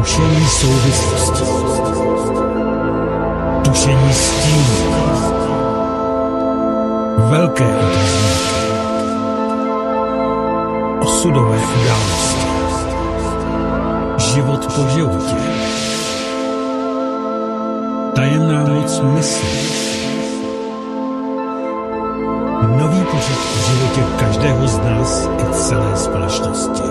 Tušení souvislosti. Tušení stínů. Velké otazníky. Osudové události. Život po životě. Tajemná moc mysli. Nový pořad v životě každého z nás i celé společnosti.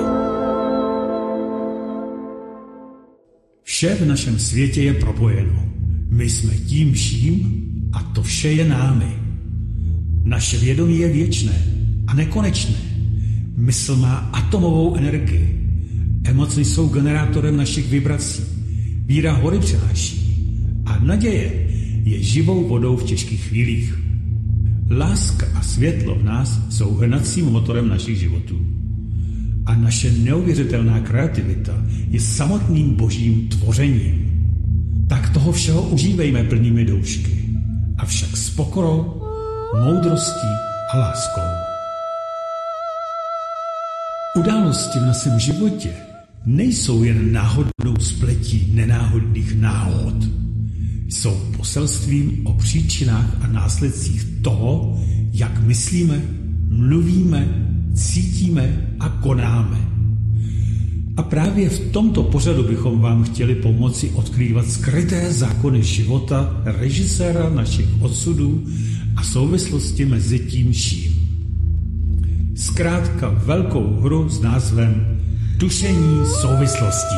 Vše v našem světě je propojeno. My jsme tím vším a to vše je námi. Naše vědomí je věčné a nekonečné. Mysl má atomovou energii. Emoce jsou generátorem našich vibrací. Víra hory přenáší a naděje je živou vodou v těžkých chvílích. Láska a světlo v nás jsou hnacím motorem našich životů. A naše neuvěřitelná kreativita je samotným božím tvořením. Tak toho všeho užívejme plnými doušky, avšak s pokorou, moudrostí a láskou. Události v našem životě nejsou jen náhodnou spletí nenáhodných náhod. Jsou poselstvím o příčinách a následcích toho, jak myslíme, mluvíme, cítíme a konáme. A právě v tomto pořadu bychom vám chtěli pomoci odkrývat skryté zákony života režiséra našich osudů a souvislosti mezi tím vším. Zkrátka velkou hru s názvem Tušení souvislostí.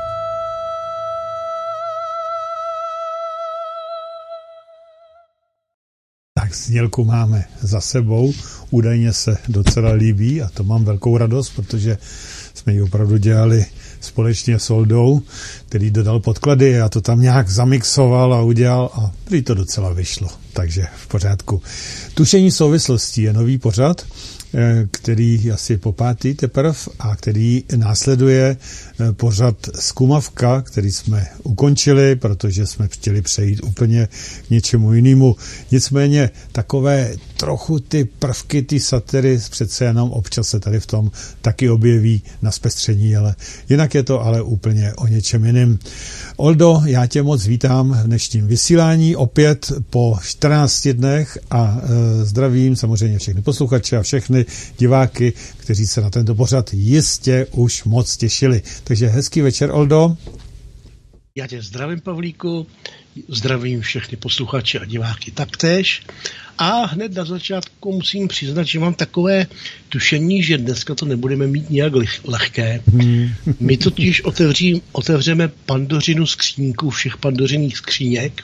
Tak znělku máme za sebou, údajně se docela líbí a to mám velkou radost, protože jsme ji opravdu dělali společně s Oldou, který dodal podklady a to tam nějak zamixoval a udělal a prý to docela vyšlo, takže v pořádku. Tušení souvislostí je nový pořad, který asi po pátý teprve a který následuje pořad Zkumavka, který jsme ukončili, protože jsme chtěli přejít úplně k něčemu jinému. Nicméně takové trochu ty prvky, ty satiry přece jenom občas se tady v tom taky objeví na zpestření, ale jinak je to ale úplně o něčem jiném. Oldo, já tě moc vítám v dnešním vysílání opět po 14 dnech a zdravím samozřejmě všechny posluchače a všechny diváky, kteří se na tento pořad jistě už moc těšili. Takže hezký večer, Oldo. Já tě zdravím, Pavlíku, zdravím všechny posluchače a diváky taktéž. A hned na začátku musím přiznat, že mám takové tušení, že dneska to nebudeme mít nějak lehké. My totiž otevřeme Pandořinu skřínku všech pandořiných skříněk.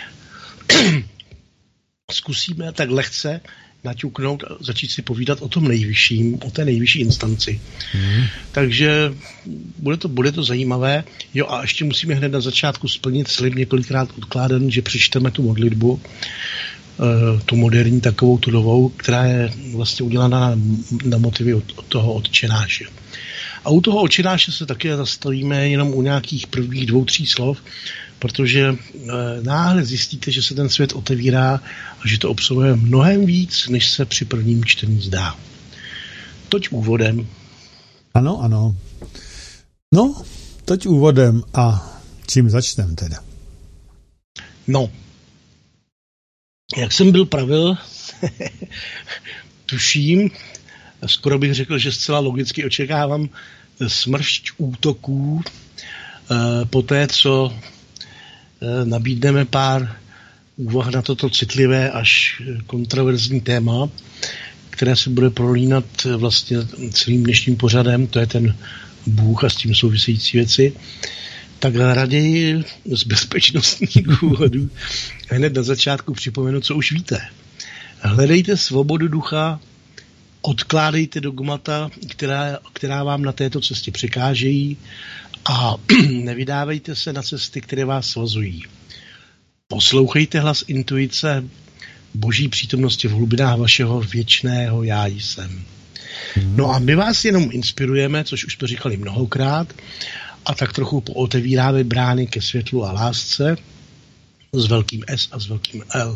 Zkusíme tak lehce naťuknout a začít si povídat o tom nejvyšším, o té nejvyšší instanci. Takže bude to zajímavé. Jo, a ještě musíme hned na začátku splnit slib několikrát odkládaný, že přečteme tu modlitbu, tu moderní takovou tu novou, která je vlastně udělaná na motivy od toho Otčenáše. A u toho Otčenáše se také zastavíme jenom u nějakých prvních 2-3 slov, protože náhle zjistíte, že se ten svět otevírá a že to obsahuje mnohem víc, než se při prvním čtení zdá. Toť úvodem. Ano. No, toť úvodem a čím začneme teda? No, jak jsem byl pravil, tuším, skoro bych řekl, že zcela logicky očekávám smršť útoků po té, co nabídneme pár úvah na toto citlivé až kontroverzní téma, které se bude prolínat vlastně celým dnešním pořadem, to je ten Bůh a s tím související věci, tak raději z bezpečnostních důvodů hned na začátku připomenu, co už víte. Hledejte svobodu ducha, odkládejte dogmata, která vám na této cestě překážejí a nevydávejte se na cesty, které vás svazují. Poslouchejte hlas intuice, boží přítomnosti v hlubinách vašeho věčného já jsem. No a my vás jenom inspirujeme, což už to říkali mnohokrát, a tak trochu pootevíráme brány ke světlu a lásce s velkým S a s velkým L.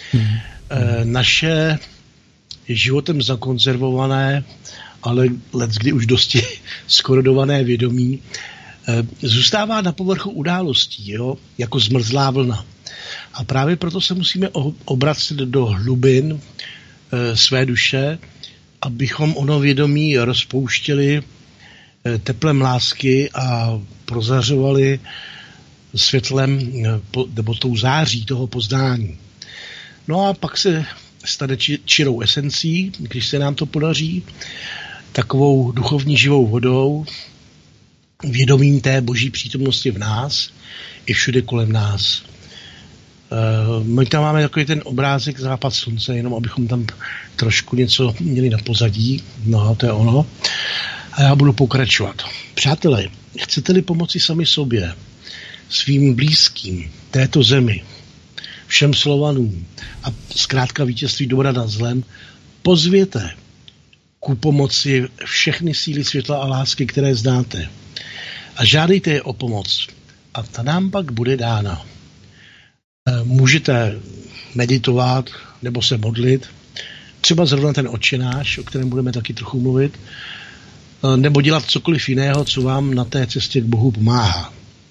Naše životem zakonzervované, ale leckdy už dosti skorodované vědomí zůstává na povrchu událostí, jo, jako zmrzlá vlna. A právě proto se musíme obracet do hlubin své duše, abychom ono vědomí rozpouštěli teplem lásky a prozařovali světlem nebo tou září toho poznání. No a pak se stane čirou esencí, když se nám to podaří, takovou duchovní živou vodou, vědomím té boží přítomnosti v nás i všude kolem nás. My tam máme takový ten obrázek západ slunce, jenom abychom tam trošku něco měli na pozadí. No, to je ono. A já budu pokračovat. Přátelé, chcete-li pomoci sami sobě, svým blízkým, této zemi, všem Slovanům a zkrátka vítězství dobra nad zlem, pozvěte ku pomoci všechny síly světla a lásky, které znáte. A žádejte je o pomoc. A ta nám pak bude dána. Můžete meditovat nebo se modlit, třeba zrovna ten Otčenáš, o kterém budeme taky trochu mluvit, nebo dělat cokoliv jiného, co vám na té cestě k Bohu pomáhá.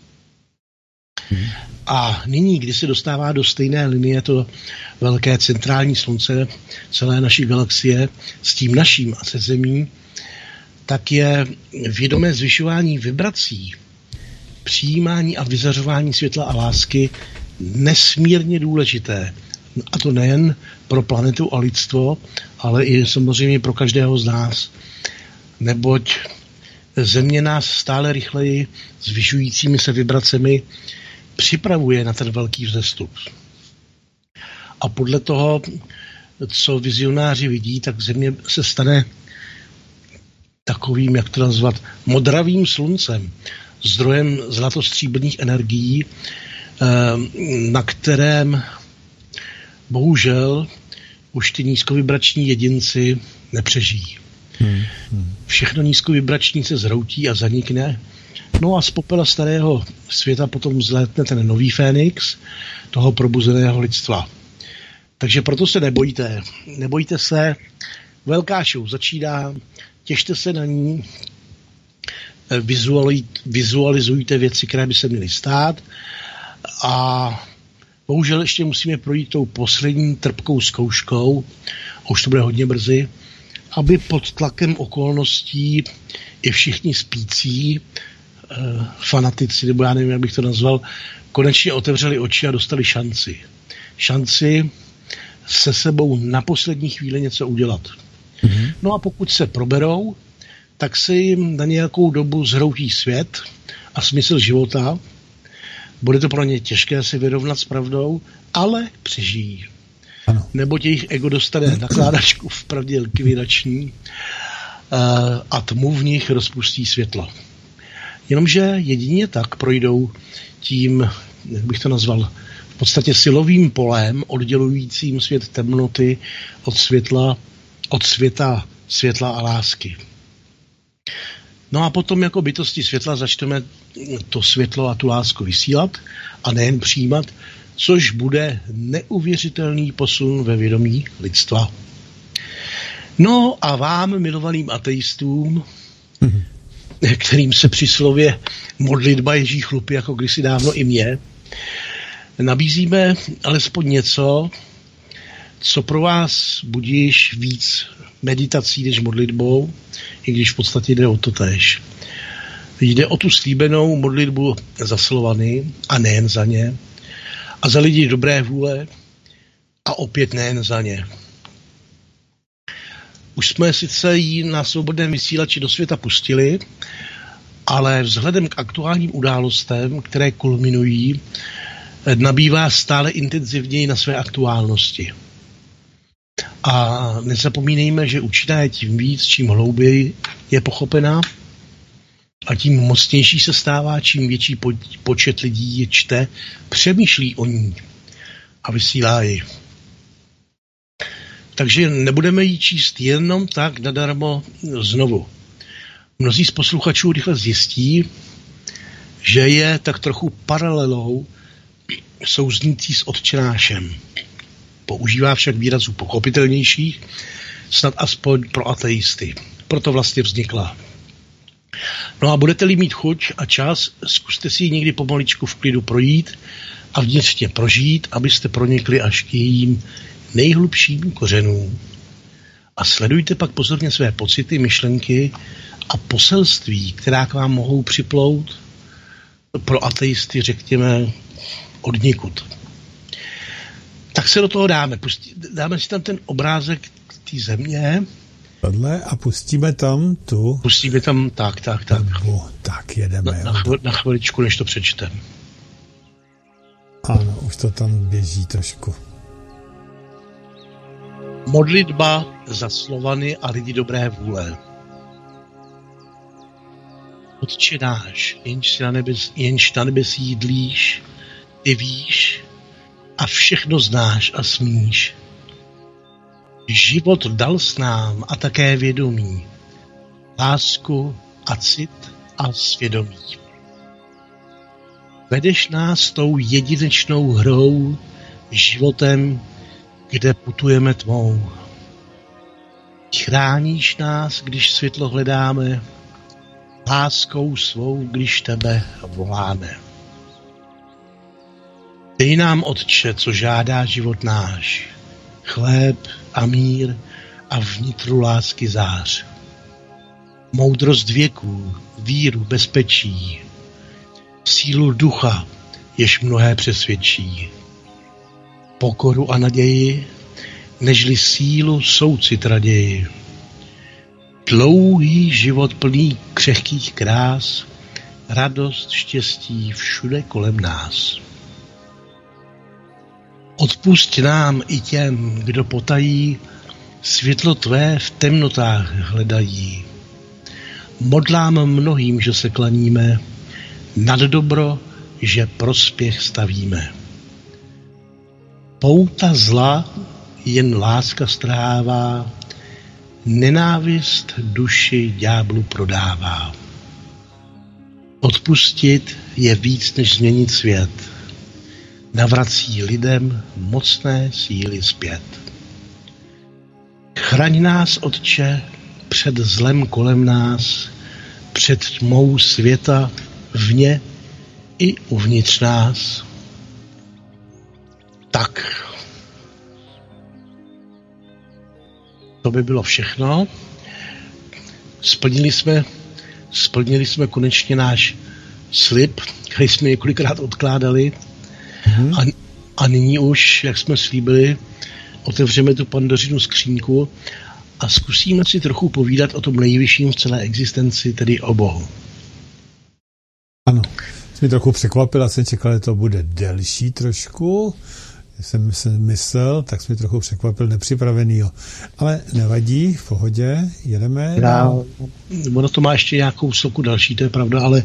A nyní, když se dostává do stejné linie to velké centrální slunce celé naší galaxie s tím naším a se Zemí, tak je vědomé zvyšování vibrací, přijímání a vyzařování světla a lásky nesmírně důležité. A to nejen pro planetu a lidstvo, ale i samozřejmě pro každého z nás. Neboť Země nás stále rychleji zvyšujícími se vibracemi připravuje na ten velký vzestup. A podle toho, co vizionáři vidí, tak Země se stane takovým, jak to nazvat, modravým sluncem, zdrojem zlatostříbrných energií, na kterém bohužel už ty nízkovibrační jedinci nepřežijí. Všechno nízkovibrační se zhroutí a zanikne. No a z popela starého světa potom vzlétne ten nový Fénix toho probuzeného lidstva. Takže proto se nebojte. Nebojte se. Velká show začíná. Těšte se na ní. Vizualizujte věci, které by se měly stát. A bohužel ještě musíme projít tou poslední trpkou zkouškou. A už to bude hodně brzy. Aby pod tlakem okolností i všichni spící fanatici, nebo já nevím, jak bych to nazval, konečně otevřeli oči a dostali šanci. Šanci se sebou na poslední chvíli něco udělat. No a pokud se proberou, tak se jim na nějakou dobu zhroutí svět a smysl života. Bude to pro ně těžké se vyrovnat s pravdou, ale přežijí. Ano. Neboť jejich ego dostane nakládačku v pravdě likvidační a tmu v nich rozpustí světlo. Jenomže jedině tak projdou tím, jak bych to nazval, v podstatě silovým polem oddělujícím svět temnoty od světa světla a lásky. No a potom jako bytosti světla začneme to světlo a tu lásku vysílat a nejen přijímat, což bude neuvěřitelný posun ve vědomí lidstva. No a vám, milovaným ateistům, kterým se při slově modlitba ježí chlupy, jako kdysi dávno i mě, nabízíme alespoň něco, co pro vás budíš víc meditací než modlitbou, i když v podstatě jde o to též. Jde o tu slíbenou modlitbu za Slovany a nejen za ně, a za lidi dobré vůle a opět nejen za ně. Už jsme sice ji na svobodném vysílači do světa pustili, ale vzhledem k aktuálním událostem, které kulminují, nabývá stále intenzivněji na své aktuálnosti. A nezapomínejme, že účinná je tím víc, čím hlouběji je pochopená a tím mocnější se stává, čím větší počet lidí ji čte, přemýšlí o ní a vysílá ji. Takže nebudeme ji číst jenom tak nadarmo znovu. Mnozí z posluchačů rychle zjistí, že je tak trochu paralelou souznící s Otčenášem. Používá však výrazů pochopitelnějších, snad aspoň pro ateisty. Proto vlastně vznikla. No a budete-li mít chuť a čas, zkuste si ji někdy pomaličku v klidu projít a vnitřně prožít, abyste pronikli až k jejím nejhlubším kořenům. A sledujte pak pozorně své pocity, myšlenky a poselství, která k vám mohou připlout, pro ateisty řekněme odnikud. Tak se do toho dáme. Dáme si tam ten obrázek té země. A pustíme tam tu... Pustíme tam, tak. Tak jedeme. Na chviličku, než to přečtem. Ano, už to tam běží trošku. Modlitba za Slovany a lidi dobré vůle. Otče náš, jenž na nebes jídlíš, ty víš a všechno znáš a smíš. Život dal s nám a také vědomí, lásku a cit a svědomí. Vedeš nás tou jedinečnou hrou, životem, kde putujeme tmou. Chráníš nás, když světlo hledáme, láskou svou, když tebe voláme. Dej nám, Otče, co žádá život náš, chléb a mír a vnitru lásky zář. Moudrost věků, víru, bezpečí, sílu ducha, jež mnohé přesvědčí. Pokoru a naději, nežli sílu soucit raději. Dlouhý život plný křehkých krás, radost, štěstí všude kolem nás. Odpusť nám i těm, kdo potají, světlo tvé v temnotách hledají. Modlám mnohým, že se klaníme, nad dobro, že prospěch stavíme. Pouta zla jen láska strává, nenávist duši ďáblu prodává. Odpustit je víc, než změnit svět. Navrací lidem mocné síly zpět. Chraň nás, Otče, před zlem kolem nás, před tmou světa vně i uvnitř nás. Tak. To by bylo všechno. Splnili jsme konečně náš slib, který jsme několikrát odkládali. A nyní už, jak jsme slíbili, otevřeme tu Pandořinu skřínku a zkusíme si trochu povídat o tom nejvyšším v celé existenci, tedy o Bohu. Ano, mě trochu překvapila, jsem čekal, že to bude delší trošku. Jsem myslel, tak jsem mě trochu překvapil nepřipravenýho. Ale nevadí, v pohodě, jedeme. Ono to má ještě nějakou sloku další, to je pravda, ale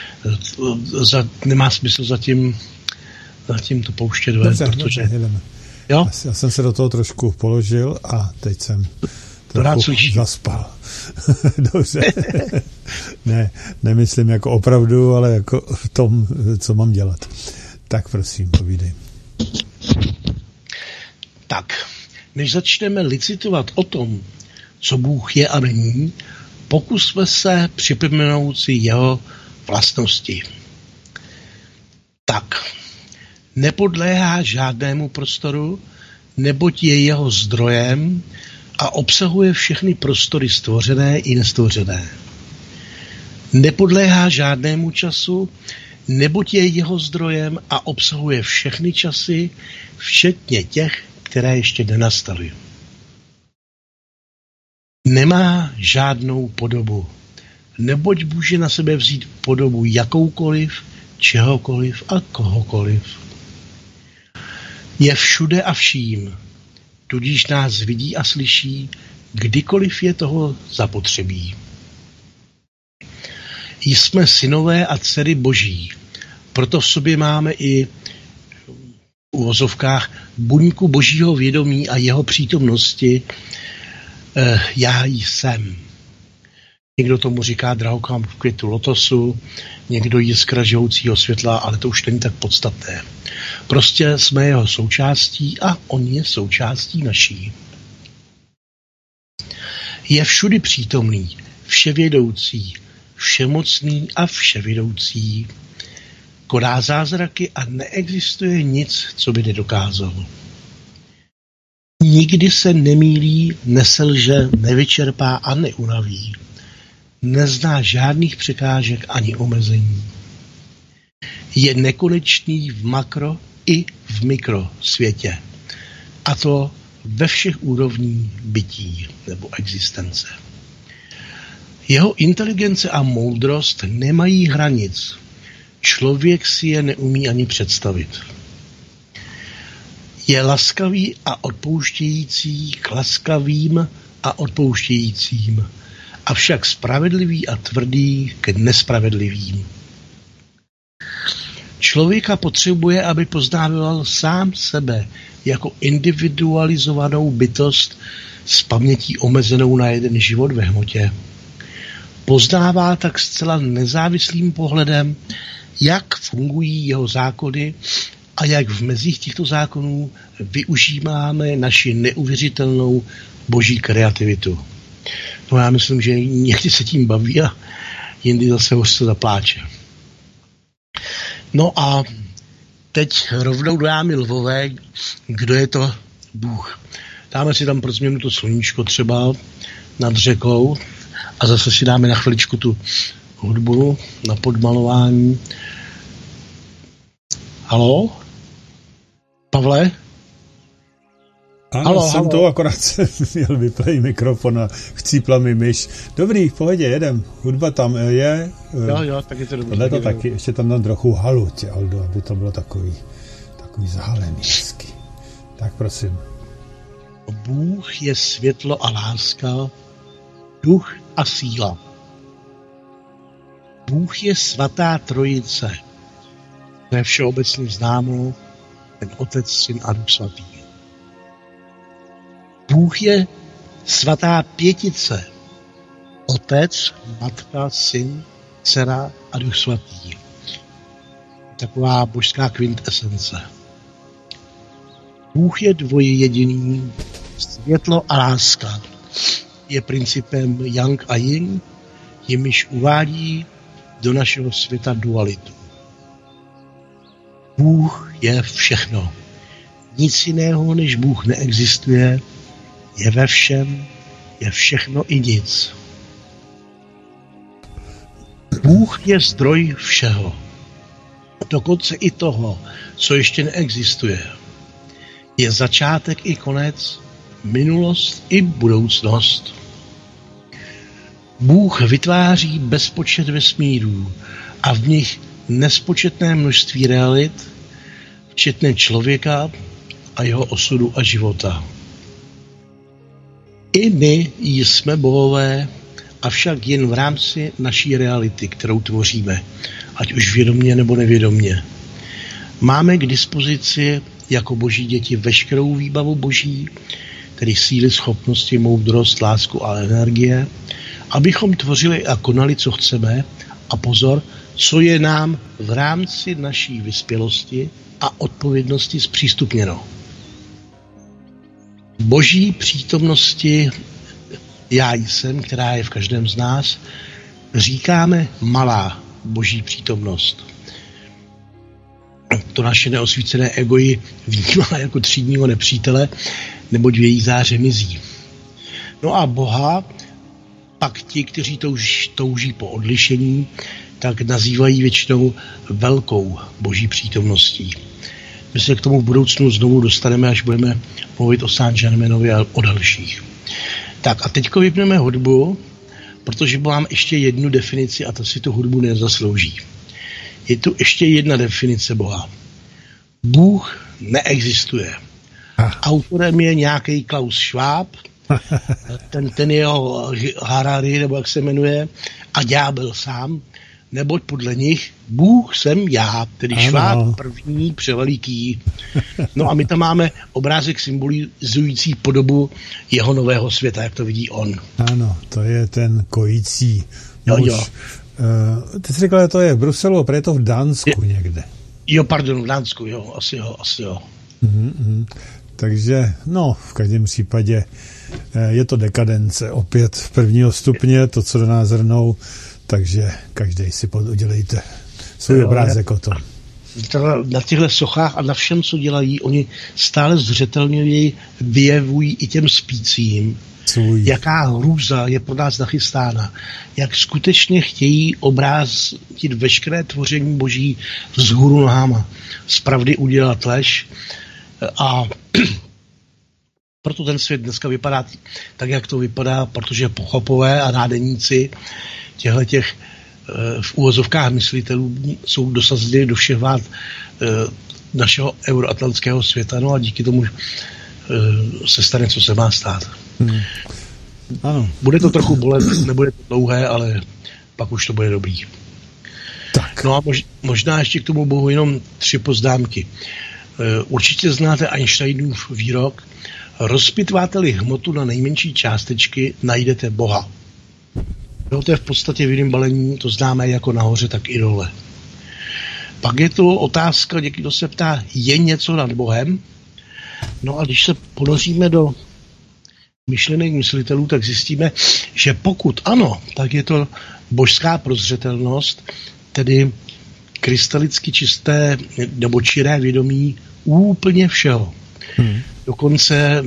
nemá smysl zatím to pouštět ven, protože... Jedeme. Jo? Já jsem se do toho trošku položil a teď jsem trochu zaspal. Dobře. Nemyslím jako opravdu, ale jako v tom, co mám dělat. Tak prosím, povídej. Tak, než začneme licitovat o tom, co Bůh je a není, pokusme se připomenout si jeho vlastnosti. Tak, nepodléhá žádnému prostoru, neboť je jeho zdrojem a obsahuje všechny prostory stvořené i nestvořené. Nepodléhá žádnému času, neboť je jeho zdrojem a obsahuje všechny časy, včetně těch, které ještě nenastaly. Nemá žádnou podobu, neboť může na sebe vzít podobu jakoukoliv, čehokoliv a kohokoliv. Je všude a vším, tudíž nás vidí a slyší, kdykoliv je toho zapotřebí. Jsme synové a dcery Boží, proto v sobě máme i v uvozovkách buňku Božího vědomí a jeho přítomnosti. Já jsem. Někdo tomu říká drahokam v květu lotosu, někdo jiskra živoucího světla, ale to už není tak podstatné. Prostě jsme jeho součástí a on je součástí naší. Je všudy přítomný, vševědoucí, všemocný a vševidoucí. Koná zázraky a neexistuje nic, co by nedokázal. Nikdy se nemýlí, neselže, nevyčerpá a neunaví. Nezná žádných překážek ani omezení. Je nekonečný v makro i v mikro světě. A to ve všech úrovních bytí nebo existence. Jeho inteligence a moudrost nemají hranic. Člověk si je neumí ani představit. Je laskavý a odpouštějící k laskavým a odpouštějícím, avšak spravedlivý a tvrdý k nespravedlivým. Člověka potřebuje, aby poznával sám sebe jako individualizovanou bytost s pamětí omezenou na jeden život ve hmotě. Poznává tak zcela nezávislým pohledem, jak fungují jeho zákony a jak v mezích těchto zákonů využíváme naši neuvěřitelnou boží kreativitu. No já myslím, že někdy se tím baví a jindy zase hořce zapláče. No a teď rovnou do jámy lvové, kdo je to Bůh. Dáme si tam pro změnu to sluníčko třeba nad řekou a zase si dáme na chviličku tu hudbu na podmalování. Haló? Pavle? Ano, jsem to, akorát jsem měl vyplej mikrofon a chcípla mi myš. Dobrý, v pohodě, jedem. Hudba tam je. Jo, tak je to dobrý. Tohle to taky, ještě tam dám trochu halu, Aldo, aby to bylo takový zahalený hezky. Tak prosím. Bůh je světlo a láska, duch a síla. Bůh je svatá trojice. To je všeobecně známo, ten Otec, Syn a Duch svatý. Bůh je svatá pětice. Otec, Matka, Syn, Dcera a Duch svatý. Taková božská kvintesence. Bůh je dvojjediný, světlo a láska. Je principem Yang a Yin, jimiž uvádí do našeho světa dualitu. Bůh je všechno. Nic jiného než Bůh neexistuje, je ve všem, je všechno i nic. Bůh je zdroj všeho. Dokonce i toho, co ještě neexistuje. Je začátek i konec, minulost i budoucnost. Bůh vytváří bezpočet vesmírů a v nich nespočetné množství realit, včetně člověka a jeho osudu a života. I my jsme bohové, avšak jen v rámci naší reality, kterou tvoříme, ať už vědomě nebo nevědomě. Máme k dispozici jako boží děti veškerou výbavu boží, tedy síly, schopnosti, moudrost, lásku a energie, abychom tvořili a konali, co chceme, a pozor, co je nám v rámci naší vyspělosti a odpovědnosti zpřístupněno. Boží přítomnosti já jsem, která je v každém z nás, říkáme malá boží přítomnost. To naše neosvícené ego ji vnímá jako třídního nepřítele, neboť v její záře mizí. No a Boha pak ti, kteří touží po odlišení, tak nazývají většinou velkou boží přítomností. My se k tomu v budoucnu znovu dostaneme, až budeme mluvit o Saint-Germainovi a o dalších. Tak a teďko vypneme hudbu, protože mám ještě jednu definici a ta si tu hudbu nezaslouží. Je tu ještě jedna definice Boha. Bůh neexistuje. Autorem je nějaký Klaus Schwab, ten jeho Harari, nebo jak se jmenuje, a ďábel sám, neboť podle nich Bůh jsem já, tedy Schwab první převeliký. No a my tam máme obrázek symbolizující podobu jeho nového světa, jak to vidí on. Ano, to je ten kojící muž. Jo. Ty jsi řekl, že to je v Bruselu, a je to v Dánsku někde. Jo, pardon, v Dánsku, jo, asi jo. Takže, no, v každém případě je to dekadence. Opět v prvního stupně, to, co do nás hrnou takže každý si udělejte svůj obrázek o tom. Na těchto sochách a na všem, co dělají, oni stále zřetelněji vyjevují i těm spícím, jaká hrůza je pro nás nachystána. Jak skutečně chtějí obrátit veškeré tvoření Boží vzhůru nohama. Z pravdy udělat lež. A proto ten svět dneska vypadá tak, jak to vypadá, protože pochopové a nádeníci těch v úvozovkách myslitelů jsou dosazeny do všech vlád našeho euroatlantického světa, no a díky tomu se stane, co se má stát. Ano. Bude to trochu bolet, nebude to dlouhé, ale pak už to bude dobrý. Tak. No a možná ještě k tomu Bohu jenom 3 poznámky. Určitě znáte Einsteinův výrok: rozpitváte-li hmotu na nejmenší částečky, najdete Boha. No, to je v podstatě v jiném balení, to známe jako nahoře, tak i dole. Pak je to otázka, někdo se ptá, je něco nad Bohem? No a když se ponoříme do myšlenek myslitelů, tak zjistíme, že pokud ano, tak je to božská prozřetelnost, tedy krystalicky čisté nebo čiré vědomí úplně všeho. Dokonce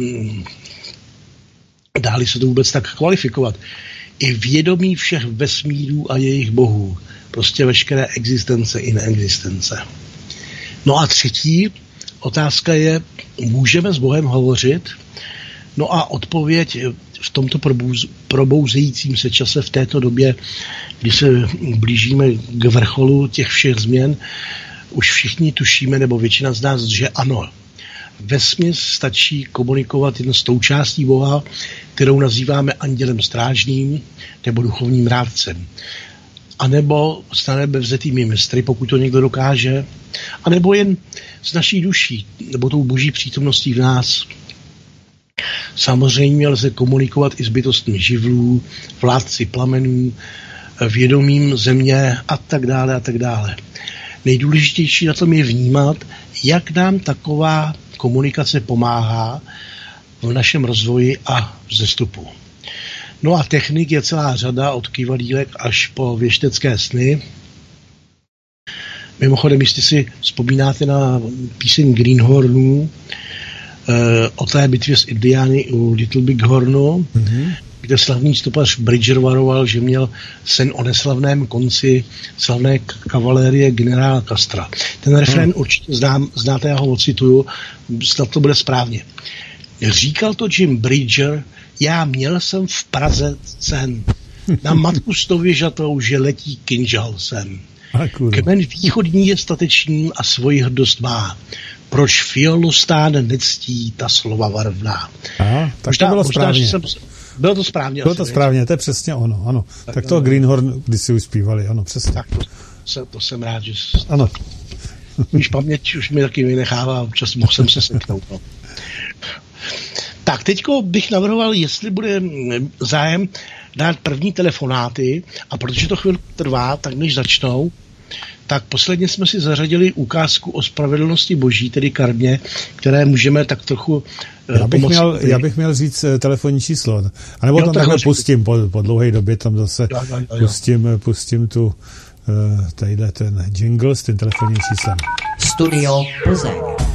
dáli se to vůbec tak kvalifikovat. I vědomí všech vesmírů a jejich bohů. Prostě veškeré existence i neexistence. No a 3. otázka je, můžeme s Bohem hovořit? No a odpověď v tomto probouzejícím se čase, v této době, kdy se blížíme k vrcholu těch všech změn, už všichni tušíme, nebo většina z nás, že ano. Vesměs stačí komunikovat jen s tou částí Boha, kterou nazýváme andělem strážným nebo duchovním rádcem. A nebo s na nebe vzetými mistry, pokud to někdo dokáže, a nebo jen s naší duší, nebo tou boží přítomností v nás. Samozřejmě lze komunikovat i s bytostmi živlů, vládci plamenů, vědomím země a tak dále a tak dále. Nejdůležitější na tom je vnímat, jak nám taková komunikace pomáhá v našem rozvoji a vzestupu. No a technik je celá řada, od kývadílek až po věštecké sny. Mimochodem, jestli si vzpomínáte na píseň Greenhornů o té bitvě s Indiány u Little Big Hornu, kde slavný stopař Bridger varoval, že měl sen o neslavném konci slavné kavalérie generála Castra. Ten refrén určitě znáte, já ho ocituju, snad to bude správně. Říkal to Jim Bridger, já měl jsem v Praze sen. Na matku stověžatou, že letí kinžal sem. Kmen východní je statečný a svoji hrdost má. Proč Fiolostán nectí ta slova varvná? Aha, tak to bylo správně. Bylo to správně. Bylo to správně, to je přesně ono, ano. Tak to Greenhorn kdysi už zpívali, ano, přesně. Tak to jsem rád, že... Ano. Víš, paměť už mi taky vynechává, občas mohl jsem se seknout. No. Tak, teďko bych navrhoval, jestli bude zájem dát první telefonáty, a protože to chvilku trvá, tak než začnou, tak posledně jsme si zařadili ukázku o spravedlnosti Boží, tedy karmě, které můžeme tak trochu pomoci. Já bych měl říct telefonní číslo. A nebo tam takhle pustím po dlouhé době, tam zase pustím tu tadyhle ten jingle s tím telefonním číslem. Studio Plzeň.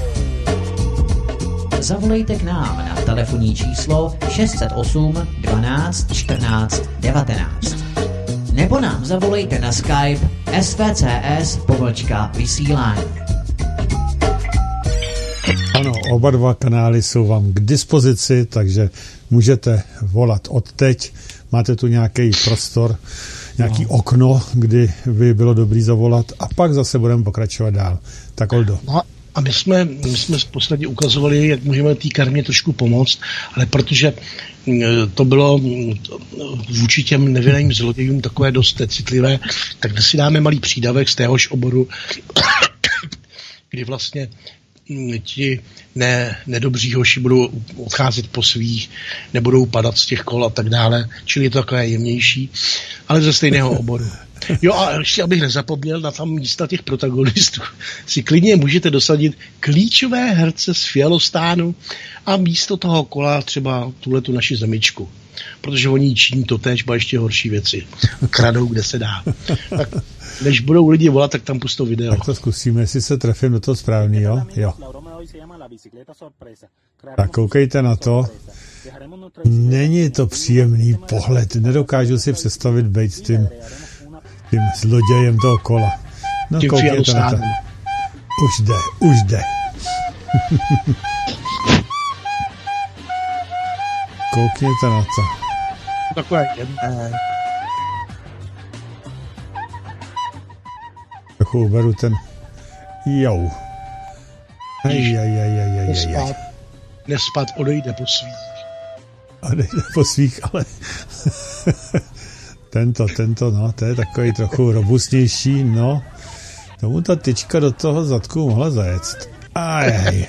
Zavolejte k nám na telefonní číslo 608 12 14 19. Nebo nám zavolejte na Skype svcs_vysílání. Ano, oba 2 kanály jsou vám k dispozici, takže můžete volat odteď. Máte tu nějaký prostor, nějaký okno, kdy by bylo dobrý zavolat, a pak zase budeme pokračovat dál. Tak Oldo. No, a my jsme posledně ukazovali, jak můžeme té karmě trošku pomoct, ale protože to bylo vůči těm nevinným zlodějům takové dost citlivé, tak dnes si dáme malý přídavek z téhož oboru, kdy vlastně ti nedobří hoši budou odcházet po svých, nebudou padat z těch kol a tak dále, čili je to takové jemnější, ale ze stejného oboru. Jo, a ještě abych nezapomněl na tam místa těch protagonistů, si klidně můžete dosadit klíčové herce z Fialostánu a místo toho kola třeba tuhletu naši zemičku. protože oni činí totéž, a ještě horší věci. Kradou, kde se dá. Tak než budou lidi volat, tak tam pustou video. Tak to zkusíme, jestli se trefím do toho správného. Jo. Tak koukejte na to. Není to příjemný pohled. Nedokážu si představit být tím zlodějem toho kola. No koukejte na to. Už jde. Koukněte na to. Takové jedné. Trochu uberu ten... Jau. Nespat, odejde po svých. Odejde po svých, ale... tento, no, to je takový trochu robustnější, no. Tomu ta tyčka do toho zadku mohla zajet. Ajaj.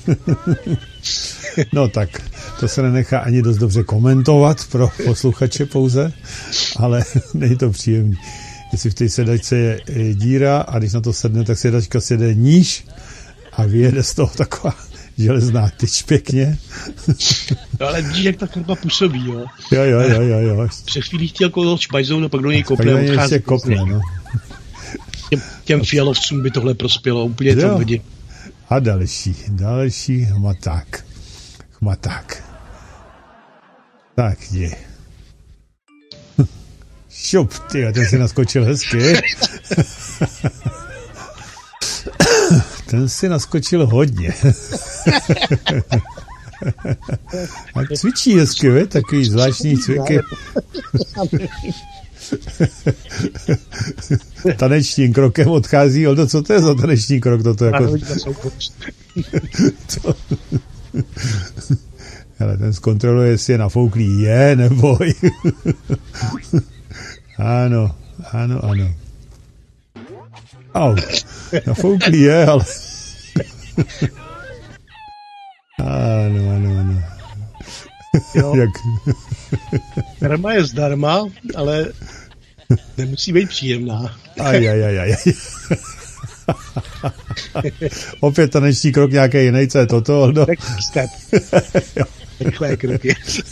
No tak, to se nenechá ani dost dobře komentovat pro posluchače pouze, ale není to příjemný. Jestli v té sedačce je díra a když na to sedne, tak sedačka sede níž a vyjede z toho taková železná tyč pěkně. No ale vidíš, jak ta krba působí, jo? Jo. Před chvílí chtěl kolo špajzou, no pak do něj kopne a odchází. No. Těm fialovcům by tohle prospělo, úplně tam vidí. A další hmaták. Tak je. Šup, tyjo, ten si naskočil hezky. Ten si naskočil hodně. A cvičí hezky, ve? Takový zvláštní cviky. Tanečním krokem odchází. Oldo, co to je za taneční krok? Toto jako... Ale ten zkontroluje, jestli je nafouklý. Je, neboj. Ano. Au, nafouklý je, ale... Ano. Jak... Karma je zdarma, ale nemusí být příjemná. Aj. Opět taneční krok, nějaký jiný, co je toto, Oldo? Step. Rychlé kroky.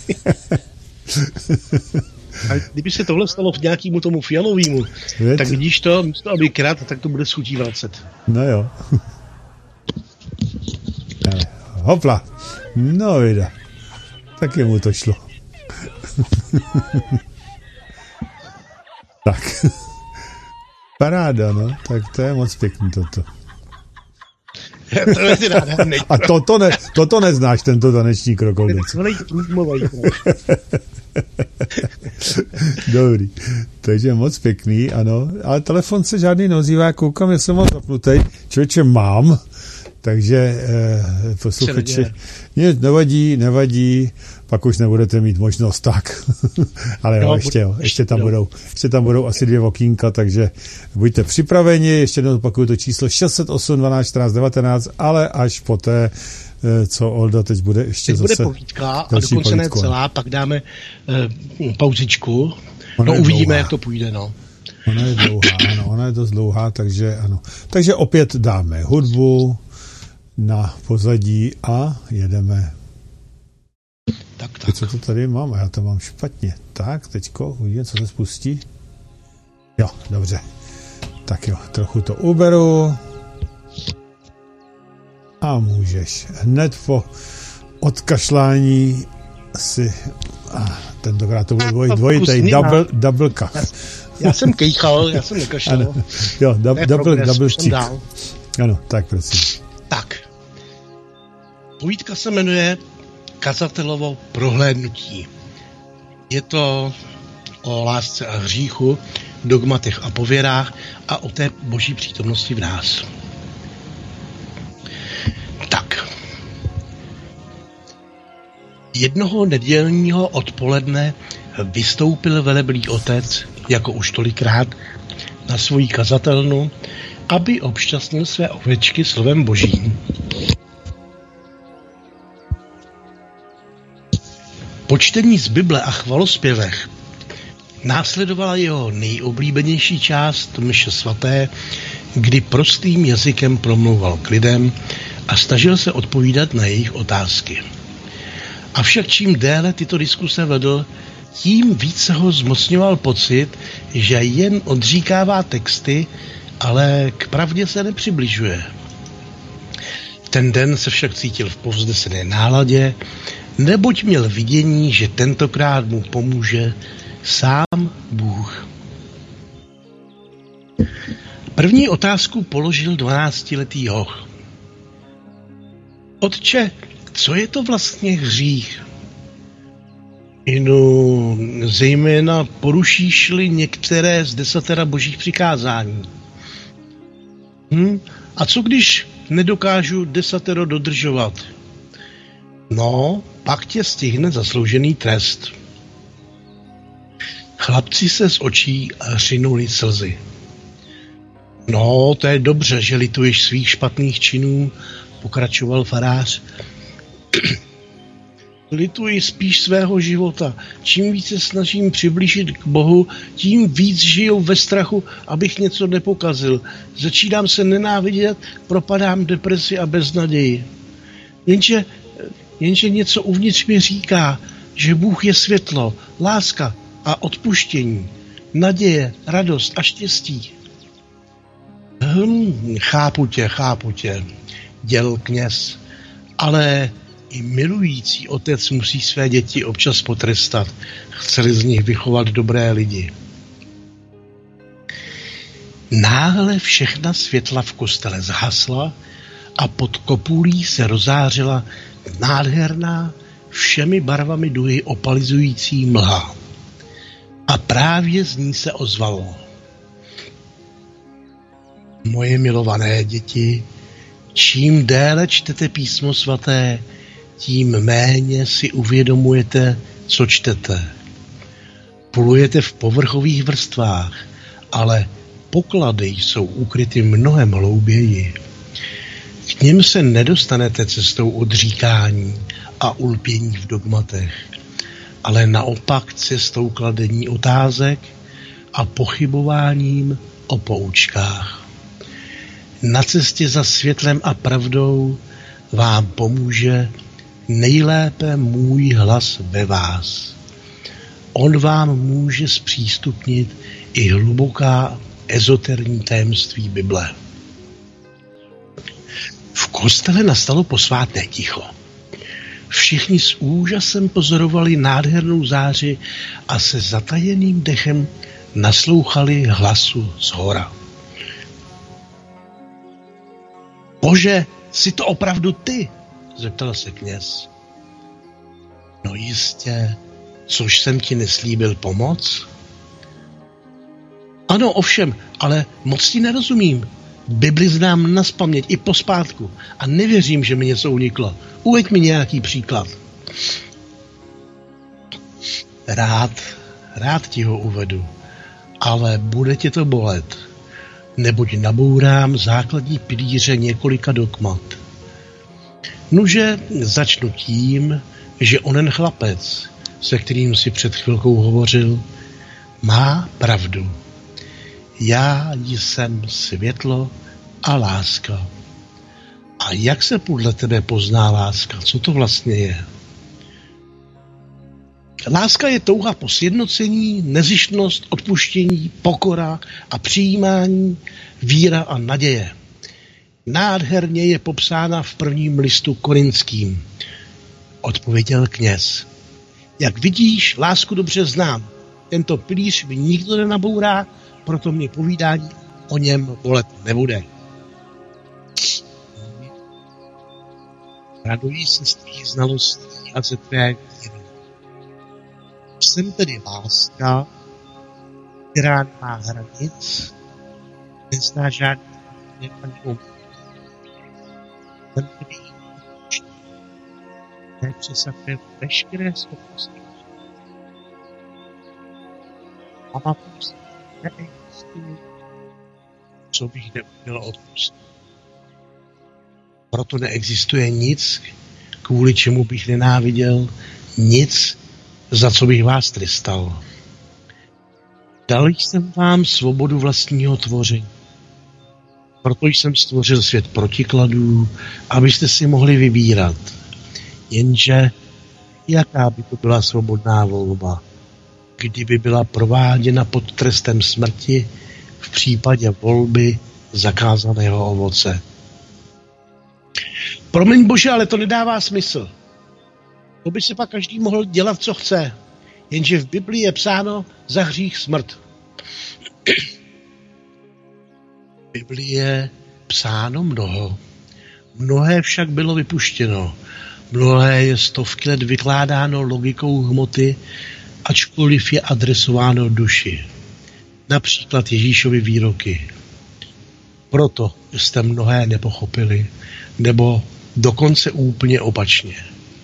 A kdyby se tohle stalo v nějakému tomu fialovému, tak vidíš to, místo aby krát, tak to bude s chutí vracet. No jo. Hopla. No vida. Taky mu to šlo. Tak. Paráda, no. Tak to je moc pěkný toto. A toto neznáš, tento taneční krok. Dobrý. Takže moc pěkný, ano. Ale telefon se žádný neozývá, koukám, jestli mám zapnutý. Člověče, mám. Takže posluchači, nic nevadí, pak už nebudete mít možnost, tak. Ale jo, ještě tam budou asi 2 okýnka, takže buďte připraveni, ještě jednou opakuju to číslo 608 12 14 19, ale až poté, co Olda teď bude ještě teď zase... Bude povídka a dokonce ne celá, pak dáme pauzičku, uvidíme, jak to půjde, no. Ona je dlouhá, ano, ona je dost dlouhá, takže ano. Takže opět dáme hudbu na pozadí a jedeme. Tak. Co to tady mám? Já to mám špatně. Tak, teďko uvidíme, co se spustí. Jo, dobře. Tak jo, trochu to uberu. A můžeš hned po odkašlání si... tentokrát to byl dvojitej, double kach. Já jsem kejchal, já jsem nekašlal. Ano, jo, double štík. Ano, tak prosím. Tak. Povídka se jmenuje Kazatelovo prohlédnutí. Je to o lásce a hříchu, dogmatech a pověrách a o té boží přítomnosti v nás. Tak. Jednoho nedělního odpoledne vystoupil velebný otec, jako už tolikrát, na svoji kazatelnu, aby obšťastnil své ovečky slovem božím. Po čtení z Bible a chvalospěvech následovala jeho nejoblíbenější část mše svaté, kdy prostým jazykem promlouval k lidem a snažil se odpovídat na jejich otázky. Avšak čím déle tyto diskuse vedl, tím více ho zmocňoval pocit, že jen odříkává texty, ale k pravdě se nepřibližuje. Ten den se však cítil v povznesené náladě, neboť měl vidění, že tentokrát mu pomůže sám Bůh. První otázku položil 12letý hoch. Otče, co je to vlastně hřích? No, zejména porušíš-li některé z 10 božích přikázání. A co když nedokážu 10 dodržovat? No, pak tě stihne zasloužený trest. Chlapci se z očí řinuli slzy. No, to je dobře, že lituješ svých špatných činů, pokračoval farář. Lituji spíš svého života. Čím více snažím přiblížit k Bohu, tím víc žiju ve strachu, abych něco nepokazil. Začínám se nenávidět, propadám depresi a beznaději. Jenže něco uvnitř mi říká, že Bůh je světlo, láska a odpuštění, naděje, radost a štěstí. Chápu tě, děl kněz, ale i milující otec musí své děti občas potrestat, chce-li z nich vychovat dobré lidi. Náhle všechna světla v kostele zhasla a pod kopulí se rozářila nádherná, všemi barvami duhy opalizující mlha. A právě z ní se ozvalo. Moje milované děti, čím déle čtete písmo svaté, tím méně si uvědomujete, co čtete. Plujete v povrchových vrstvách, ale poklady jsou ukryty mnohem hlouběji. K nim se nedostanete cestou odříkání a ulpění v dogmatech, ale naopak cestou kladení otázek a pochybováním o poučkách. Na cestě za světlem a pravdou vám pomůže nejlépe můj hlas ve vás. On vám může zpřístupnit i hluboká ezoterní tajemství Bible. V kostele nastalo posvátné ticho. Všichni s úžasem pozorovali nádhernou záři a se zatajeným dechem naslouchali hlasu z hora. Bože, jsi to opravdu ty? Zeptal se kněz. No jistě, což jsem ti neslíbil pomoc? Ano, ovšem, ale moc ti nerozumím. Bibli znám nazpaměť i pospátku a nevěřím, že mi něco uniklo. Uveď mi nějaký příklad. Rád ti ho uvedu, ale bude tě to bolet, neboť nabourám základní pilíře několika dogmat. Nuže začnu tím, že onen chlapec, se kterým si před chvilkou hovořil, má pravdu. Já jsem světlo a láska. A jak se podle tebe pozná láska? Co to vlastně je? Láska je touha po sjednocení, nezištnost, odpuštění, pokora a přijímání, víra a naděje. Nádherně je popsána v 1. listu Korinským. Odpověděl kněz. Jak vidíš, lásku dobře znám. Tento pilíř mi nikdo nenabourá, proto mě povídání o něm bolet nebude. Raduji se z tvých znalostí a ze tvé víry. Jsem tedy láska, která nemá hranic, nezná žádný ani umí. Jsem tedy účný, které přesahuje veškeré schopnosti. Pamatuju si, neexistuje, co bych neuměl odpustit. Proto neexistuje nic, kvůli čemu bych nenáviděl, nic, za co bych vás trestal. Dal jsem vám svobodu vlastního tvoření. Proto jsem stvořil svět protikladů, abyste si mohli vybírat. Jenže Jaká by to byla svobodná volba, kdyby byla prováděna pod trestem smrti v případě volby zakázaného ovoce? Promiň Bože, ale to nedává smysl. To by se pak každý mohl dělat, co chce. Jenže v Biblii je psáno za hřích smrt. V Biblii je psáno mnoho. Mnohé však bylo vypuštěno. Mnohé je stovky let vykládáno logikou hmoty, ačkoliv je adresováno duši. Například Ježíšovy výroky. Proto jste mnohé nepochopili, nebo dokonce úplně opačně.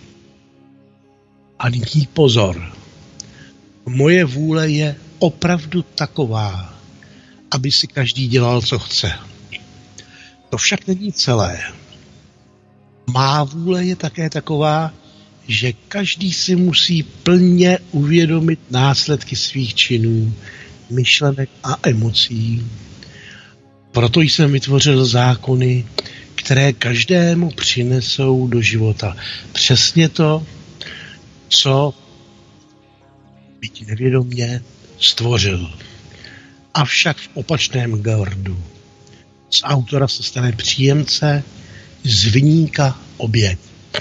A nyní pozor. Moje vůle je opravdu taková, aby si každý dělal, co chce. To však není celé. Má vůle je také taková, že každý si musí plně uvědomit následky svých činů, myšlenek a emocí. Proto jsem vytvořil zákony, které každému přinesou do života přesně to, co byť nevědomě stvořil. Avšak v opačném gardu. Z autora se stane příjemce, z viníka oběť.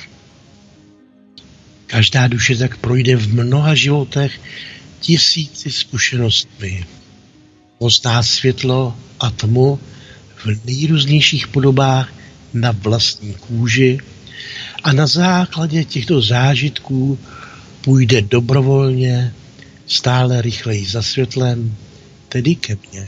Každá duše tak projde v mnoha životech tisíci zkušenostmi. Pozná světlo a tmu v nejrůznějších podobách na vlastní kůži a na základě těchto zážitků půjde dobrovolně stále rychleji za světlem, tedy ke mně.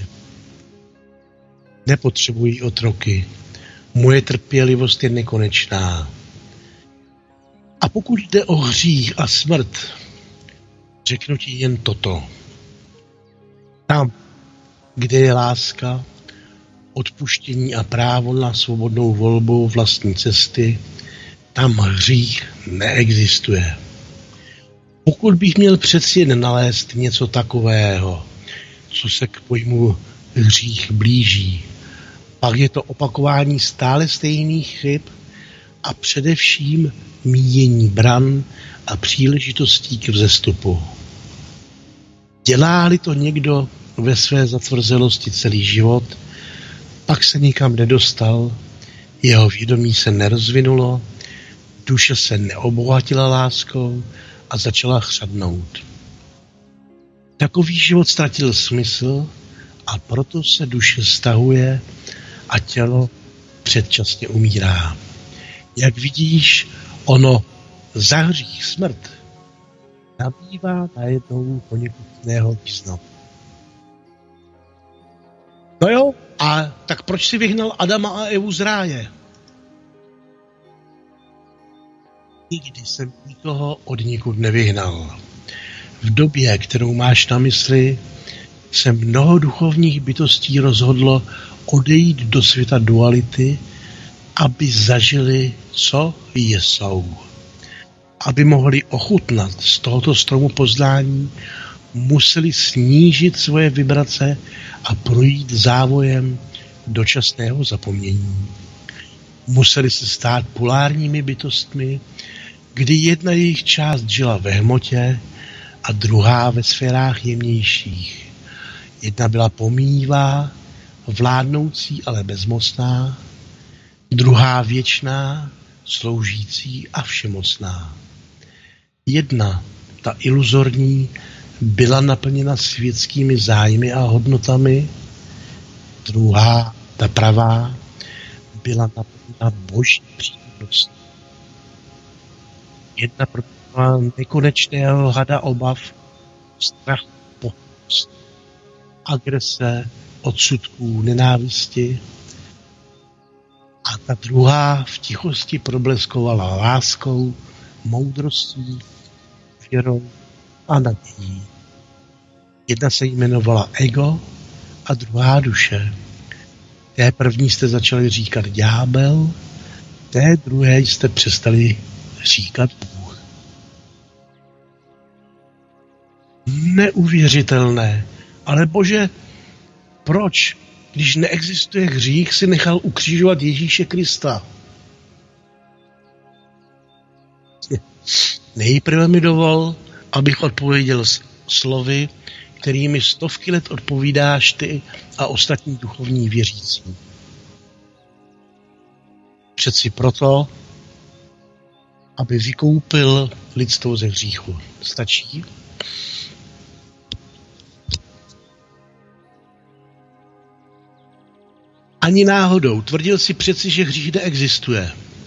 Nepotřebuji otroky. Moje trpělivost je nekonečná. A pokud jde o hřích a smrt, řeknu ti jen toto. Tam, kde je láska, odpuštění a právo na svobodnou volbu vlastní cesty, tam hřích neexistuje. Pokud bych měl přeci jen nalézt něco takového, co se k pojmu hřích blíží, pak je to opakování stále stejných chyb a především míjení bran a příležitostí k vzestupu. Dělá-li to někdo ve své zatvrzelosti celý život, pak se nikam nedostal, jeho vědomí se nerozvinulo, duše se neobohatila láskou a začala chřadnout. Takový život ztratil smysl a proto se duše stahuje a tělo předčasně umírá. Jak vidíš, ono za hřích smrt nabývá najednou poněkud jiného významu. No jo, a tak proč si vyhnal Adama a Evu z ráje? Nikdy jsem nikoho od nikud nevyhnal. V době, kterou máš na mysli, se mnoho duchovních bytostí rozhodlo odejít do světa duality, aby zažili, co jsou. Aby mohli ochutnat z tohoto stromu poznání, museli snížit svoje vibrace a projít závojem dočasného zapomnění. Museli se stát polárními bytostmi, kdy jedna jejich část žila ve hmotě a druhá ve sférách jemnějších. Jedna byla pomíjivá, vládnoucí, ale bezmocná, druhá věčná, sloužící a všemocná. Jedna, ta iluzorní, byla naplněna světskými zájmy a hodnotami, druhá, ta pravá, byla naplněna boží přítomností. Jedna proto nekonečného hada obav, strach, pochopnost, agrese, odsudků, nenávisti. A ta druhá v tichosti probleskovala láskou, moudrostí, věrou a nadějí. Jedna se jmenovala ego a druhá duše. Té první jste začali říkat ďábel, té druhé jste přestali říkat Bůh. Neuvěřitelné. Ale Bože, proč, když neexistuje hřích, si nechal ukřižovat Ježíše Krista? Nejprve mi dovol, abych odpověděl slovy, kterými stovky let odpovídáš ty a ostatní duchovní věřící. Přeci proto, aby vykoupil lidstvo ze hříchu. Stačí? Ani náhodou. Tvrdil si přeci, že hřích neexistuje.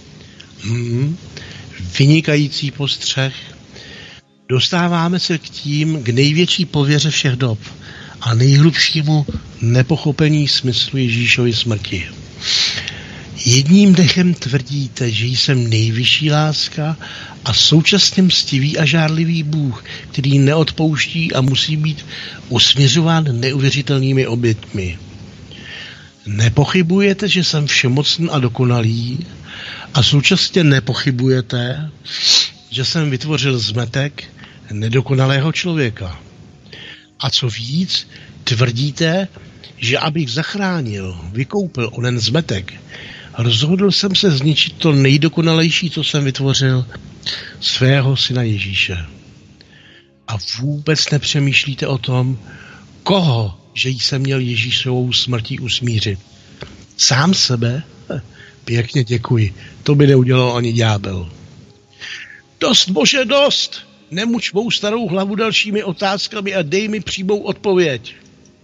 Vynikající postřeh. Dostáváme se k největší pověře všech dob a nejhlubšímu nepochopení smyslu Ježíšovy smrti. Jedním dechem tvrdíte, že jsem nejvyšší láska a současně mstivý a žárlivý Bůh, který neodpouští a musí být usměřován neuvěřitelnými oběťmi. Nepochybujete, že jsem všemocný a dokonalý a současně nepochybujete, že jsem vytvořil zmetek nedokonalého člověka. A co víc, tvrdíte, že abych zachránil, vykoupil onen zmetek, rozhodl jsem se zničit to nejdokonalejší, co jsem vytvořil, svého syna Ježíše. A vůbec nepřemýšlíte o tom, koho, že jsem měl Ježíšovou smrtí usmířit. Sám sebe? Pěkně děkuji. To by neudělal ani ďábel. Dost, Bože, dost! Nemuč mou starou hlavu dalšími otázkami a dej mi přímou odpověď.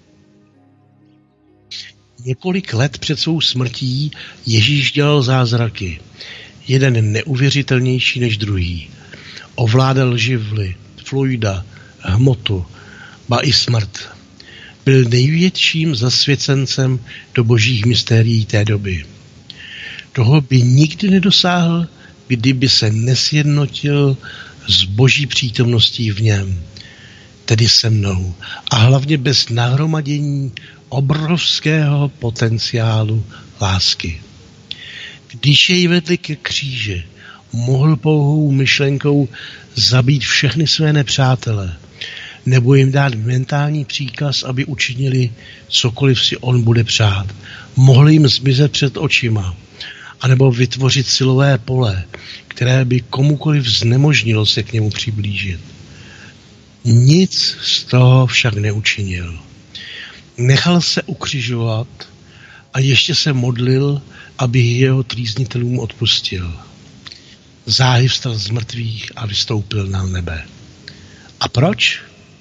Několik let před svou smrtí Ježíš dělal zázraky. Jeden neuvěřitelnější než druhý. Ovládal živly, fluida, hmotu, ba i smrt. Byl největším zasvěcencem do božích mystérií té doby. Toho by nikdy nedosáhl, kdyby se nesjednotil s boží přítomností v něm, tedy se mnou, a hlavně bez nahromadění obrovského potenciálu lásky. Když jej vedli ke kříži, mohl pouhou myšlenkou zabít všechny své nepřátele, nebo jim dát mentální příkaz, aby učinili cokoliv si on bude přát. Mohl jim zmizet před očima, anebo vytvořit silové pole, které by komukoliv znemožnilo se k němu přiblížit. Nic z toho však neučinil. Nechal se ukřižovat a ještě se modlil, aby jeho trýznitelům odpustil. Záhy vstal z mrtvých a vystoupil na nebe. A proč?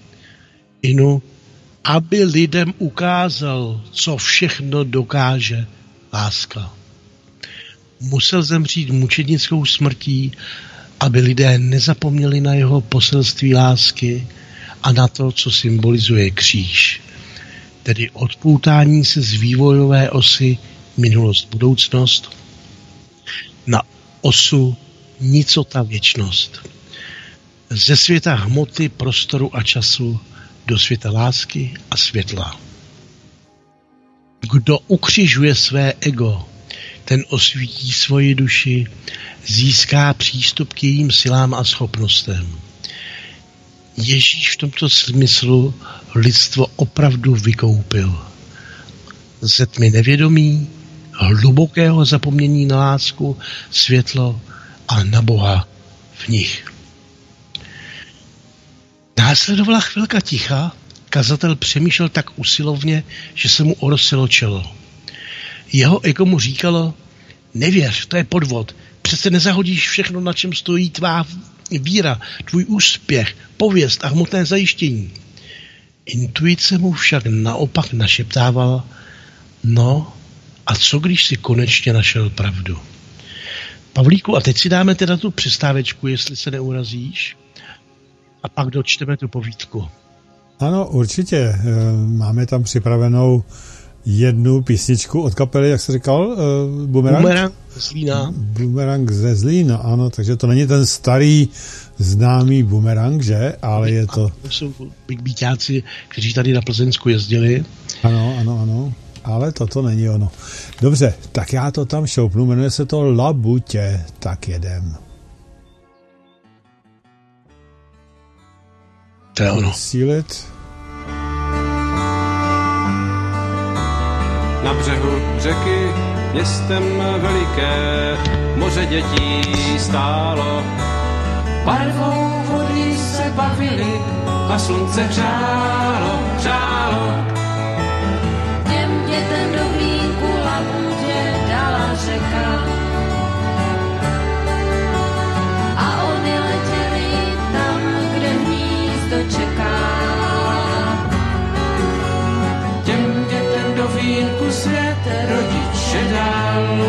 Aby lidem ukázal, co všechno dokáže láska. Musel zemřít mučednickou smrtí, aby lidé nezapomněli na jeho poselství lásky a na to, co symbolizuje kříž. Tedy odpoutání se z vývojové osy minulost-budoucnost na osu nicota věčnost. Ze světa hmoty, prostoru a času do světa lásky a světla. Kdo ukřižuje své ego, ten osvítí svoji duši, získá přístup k jejím silám a schopnostem. Ježíš v tomto smyslu lidstvo opravdu vykoupil. Ze tmy nevědomí, hlubokého zapomnění na lásku, světlo a na Boha v nich. Následovala chvilka ticha, kazatel přemýšlel tak usilovně, že se mu orosilo čelo. Jeho ego mu říkalo, nevěř, to je podvod, přece nezahodíš všechno, na čem stojí tvá víra, tvůj úspěch, pověst a hmotné zajištění. Intuice mu však naopak našeptávala, no a co když si konečně našel pravdu? Pavlíku, a teď si dáme teda tu přestávečku, jestli se neurazíš, a pak dočteme tu povídku. Ano, určitě. Máme tam připravenou jednu písničku od kapely, jak jsi říkal, Bumerang? Bumerang ze Zlína. Bumerang ze Zlína, ano, takže to není ten starý známý Bumerang, že? Ale je to... To jsou big beatáci, kteří tady na Plzeňsku jezdili. Ano, ale toto není ono. Dobře, tak já to tam šoupnu, jmenuje se to La Butě, tak jedem. To je ono. Sílit. Na břehu řeky, městem veliké, moře dětí stálo. barvou vody se bavili a slunce hřálo, hřálo. Těm dětem do vínku labutě dala řeka a oni letěli tam, kde hnízdo čeká. Těm dětem do vínku svět rodiče dal.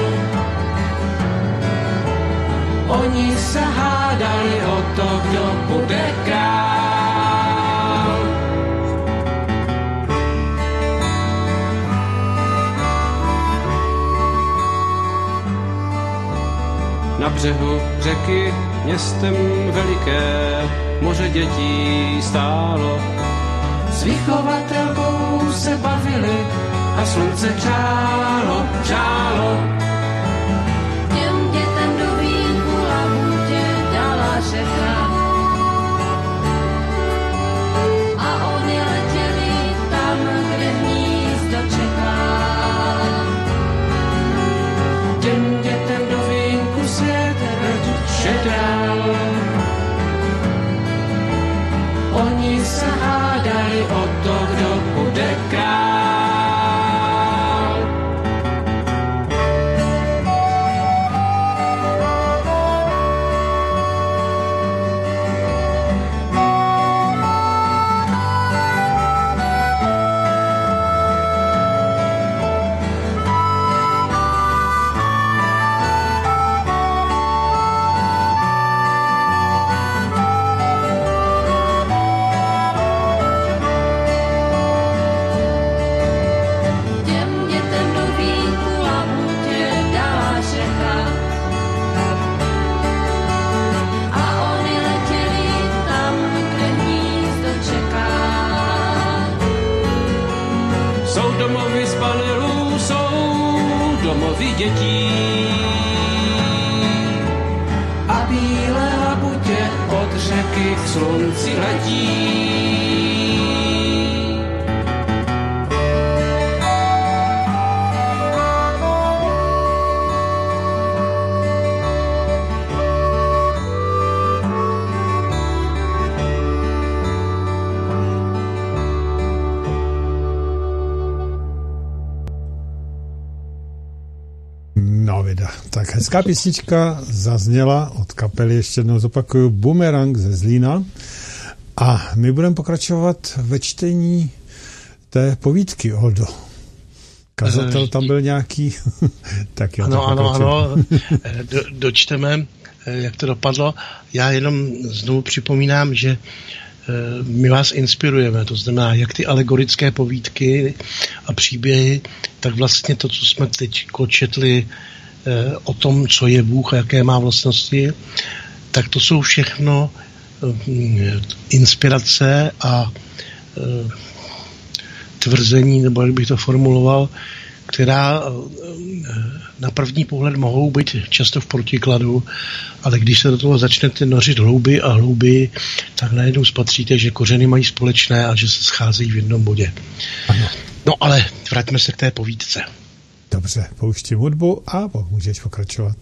Oni se hádali o to, kdo bude král. Na břehu řeky městem veliké moře dětí stálo. S vychovatelkou se bavili a slunce hřálo, hřálo. Těm dětem do vínku labutě dala řeka a oni letěli tam, kde hnízdo čeká. Těm dětem do vínku svět rodiče dal. Oni se hádali o to, kdo bude král. Dětí a bílé labutě od řeky k slunci letí. Tak hezká písnička zazněla od kapely, ještě jednou zopakuju, Bumerang ze Zlína. A my budeme pokračovat ve čtení té povídky, Oldo. Kazatel tam byl nějaký? Tak jo, ano. Dočteme, jak to dopadlo. Já jenom znovu připomínám, že my vás inspirujeme, to znamená, jak ty alegorické povídky a příběhy, tak vlastně to, co jsme teď četli o tom, co je Bůh a jaké má vlastnosti, tak to jsou všechno inspirace a tvrzení, nebo jak bych to formuloval, která na první pohled mohou být často v protikladu, ale když se do toho začnete nořit hlouby a hlouby, tak najednou spatříte, že kořeny mají společné a že se scházejí v jednom bodě. Ano. No ale vraťme se k té povídce. Dobře, pouštím hudbu a můžeš pokračovat.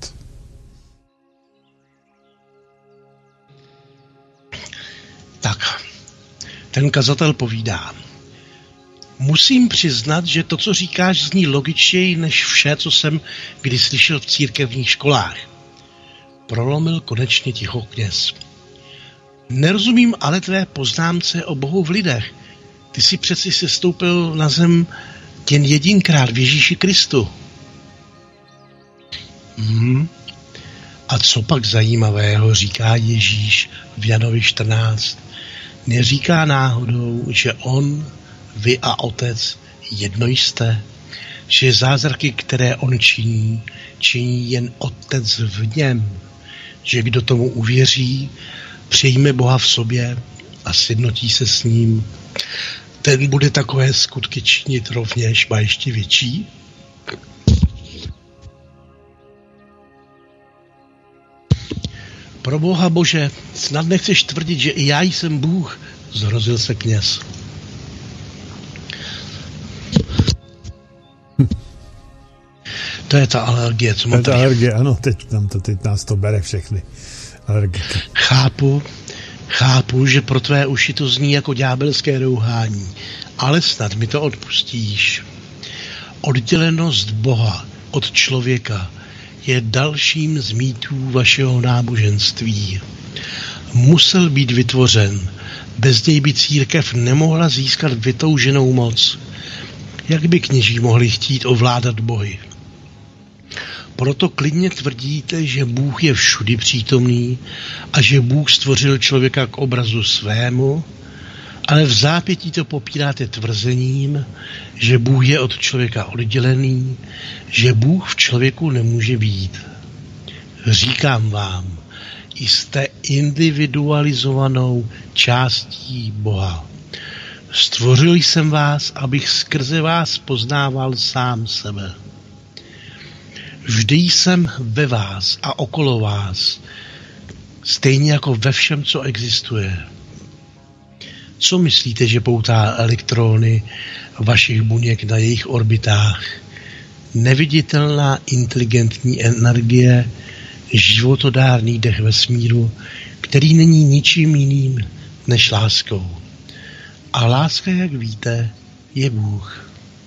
Tak, ten kazatel povídá. Musím přiznat, že to, co říkáš, zní logičtěji než vše, co jsem kdy slyšel v církevních školách. Prolomil konečně ticho kněz. Nerozumím ale tvé poznámce o Bohu v lidech. Ty jsi přeci sestoupil na zem jen jedinkrát v Ježíši Kristu. A co pak zajímavého říká Ježíš v Janovi 14? Neříká náhodou, že on, vy a otec jedno jste, že zázraky, které on činí jen otec v něm, že kdo tomu uvěří, přijme Boha v sobě a sjednotí se s ním, ten bude takové skutky činit rovněž, má ještě větší. Pro Boha Bože, snad nechceš tvrdit, že i já jsem Bůh, zhrozil se kněz. To je ta alergie, co mám tady. Alergie, ano, teď nás to bere všechny. alergika. Chápu, že pro tvé uši to zní jako ďábelské rouhání, ale snad mi to odpustíš. Oddělenost Boha od člověka je dalším z mýtů vašeho náboženství. Musel být vytvořen, bez něj by církev nemohla získat vytouženou moc. Jak by kněží mohli chtít ovládat bohy? Proto klidně tvrdíte, že Bůh je všudy přítomný a že Bůh stvořil člověka k obrazu svému, ale v zápětí to popíráte tvrzením, že Bůh je od člověka oddělený, že Bůh v člověku nemůže být. Říkám vám, jste individualizovanou částí Boha. Stvořil jsem vás, abych skrze vás poznával sám sebe. Vždy jsem ve vás a okolo vás, stejně jako ve všem, co existuje. Co myslíte, že poutá elektrony vašich buněk na jejich orbitách? Neviditelná inteligentní energie, životodárný dech vesmíru, který není ničím jiným než láskou. A láska, jak víte, je Bůh.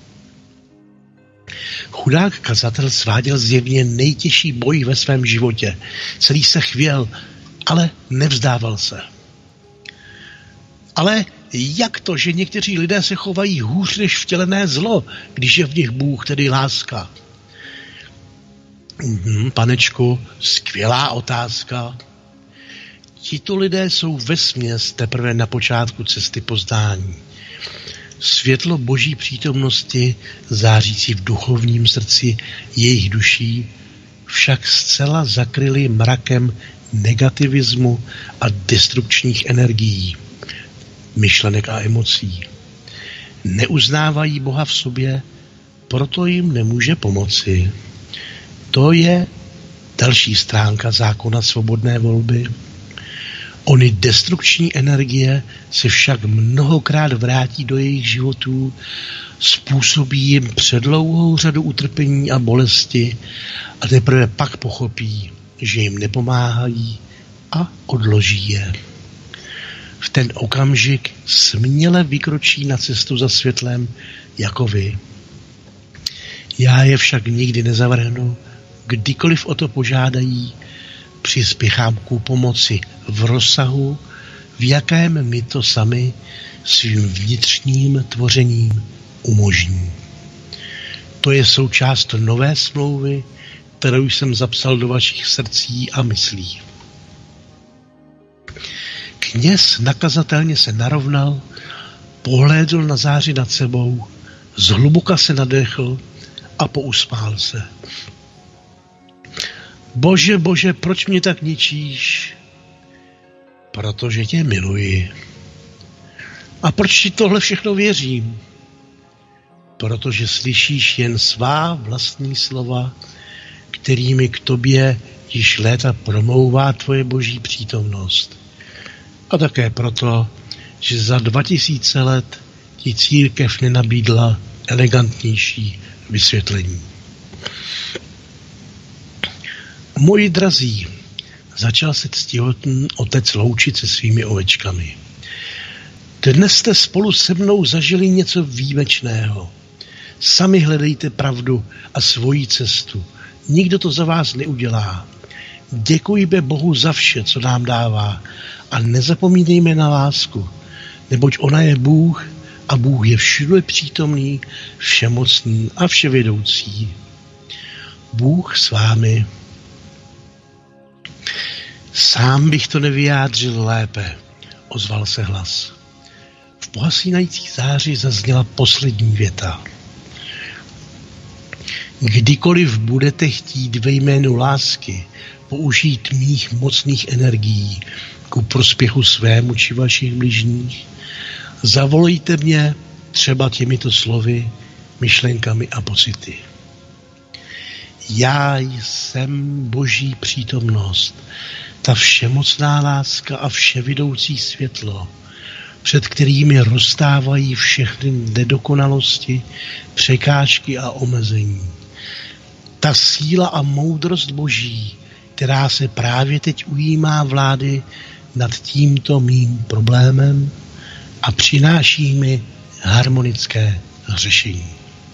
Chudák kazatel sváděl zjevně nejtěžší boj ve svém životě. Celý se chvěl, ale nevzdával se. Ale jak to, že někteří lidé se chovají hůř než vtělené zlo, když je v nich Bůh, tedy láska? Panečku, skvělá otázka. Tito lidé jsou vesměs teprve na počátku cesty poznání. Světlo Boží přítomnosti, zářící v duchovním srdci jejich duší, však zcela zakryli mrakem negativismu a destrukčních energií, myšlenek a emocí. Neuznávají Boha v sobě, proto jim nemůže pomoci. To je další stránka zákona svobodné volby. Ony destrukční energie se však mnohokrát vrátí do jejich životů, způsobí jim předlouhou řadu utrpení a bolesti a teprve pak pochopí, že jim nepomáhají a odloží je. V ten okamžik směle vykročí na cestu za světlem jako vy. Já je však nikdy nezavrhnu, kdykoliv o to požádají, přispěchám ku pomoci v rozsahu, v jakém mi to sami svým vnitřním tvořením umožní. To je součást nové smlouvy, kterou jsem zapsal do vašich srdcí a myslí. Kněz nakazatelně se narovnal, pohlédl na záři nad sebou, zhluboka se nadechl a pousmál se. Bože, Bože, proč mě tak ničíš? Protože tě miluji. A proč ti tohle všechno věřím? Protože slyšíš jen svá vlastní slova, kterými k tobě již léta promlouvá tvoje Boží přítomnost. A také proto, že za 2000 let ti církev nenabídla elegantnější vysvětlení. Moji drazí, začal se ctihodný otec loučit se svými ovečkami. Dnes jste spolu se mnou zažili něco výjimečného. Sami hledejte pravdu a svoji cestu. Nikdo to za vás neudělá. Děkujme Bohu za vše, co nám dává, a nezapomínejme na lásku, neboť ona je Bůh a Bůh je všude přítomný, všemocný a vševědoucí. Bůh s vámi. Sám bych to nevyjádřil lépe, ozval se hlas. V pohasínající záři zazněla poslední věta. Kdykoliv budete chtít ve jménu lásky použít mých mocných energií ku prospěchu svému či vašich bližních, zavolejte mě třeba těmito slovy, myšlenkami a pocity. Já jsem Boží přítomnost, ta všemocná láska a vševidoucí světlo, před kterými roztávají všechny nedokonalosti, překážky a omezení. Ta síla a moudrost Boží, která se právě teď ujímá vlády nad tímto mým problémem a přináší mi harmonické řešení.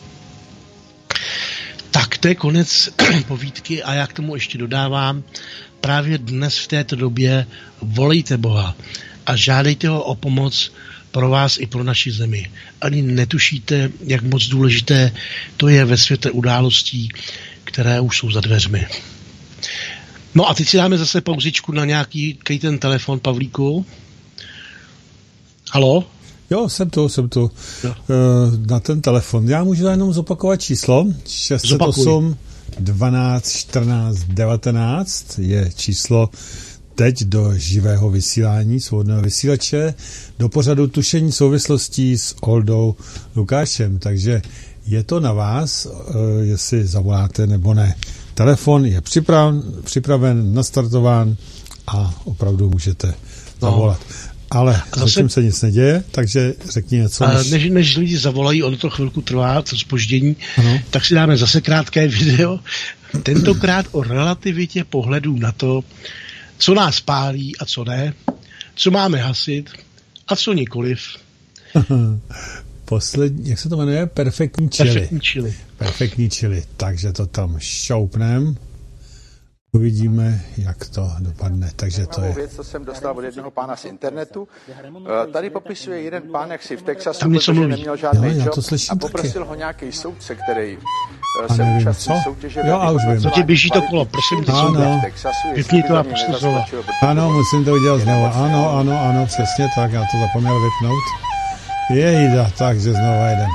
Tak to je konec povídky a já k tomu ještě dodávám, právě dnes v této době volejte Boha a žádejte ho o pomoc pro vás i pro naši zemi. Ani netušíte, jak moc důležité to je ve světle událostí, které už jsou za dveřmi. No a teď si dáme zase pauzičku na nějaký ten telefon, Pavlíku. Halo? Jo, jsem tu. Jo. Na ten telefon. Já můžu jenom zopakovat číslo. 608 12 14 19 je číslo teď do živého vysílání, svobodného vysílače, do pořadu Tušení souvislostí s Oldou Lukášem. Takže je to na vás, jestli zavoláte nebo ne. Telefon je připraven, nastartován a opravdu můžete zavolat. Ale zatím se nic neděje, takže řekni něco. Než lidi zavolají, ono to chvilku trvá, to zpoždění, tak si dáme zase krátké video. Tentokrát o relativitě pohledů na to, co nás pálí a co ne, co máme hasit a co nikoliv. Poslední, jak se to jmenuje? Perfektní chili. Takže to tam šoupnem. Uvidíme, jak to dopadne. Takže to je věc, co jsem dostal od jednoho pána z internetu. Tady popisuje jeden pán, jak si v Texasu, protože neměl žádný job a poprosil ho nějaký soudce, který se účastní soutěže. Jo, a už vím. Co ti běží to kolo, prosím tě, ano. Vypni to a pustit znova. Ano, musím to udělat znova. Ano, přesně tak, já to zapomněl vypnout. Jejda, takže znova jeden.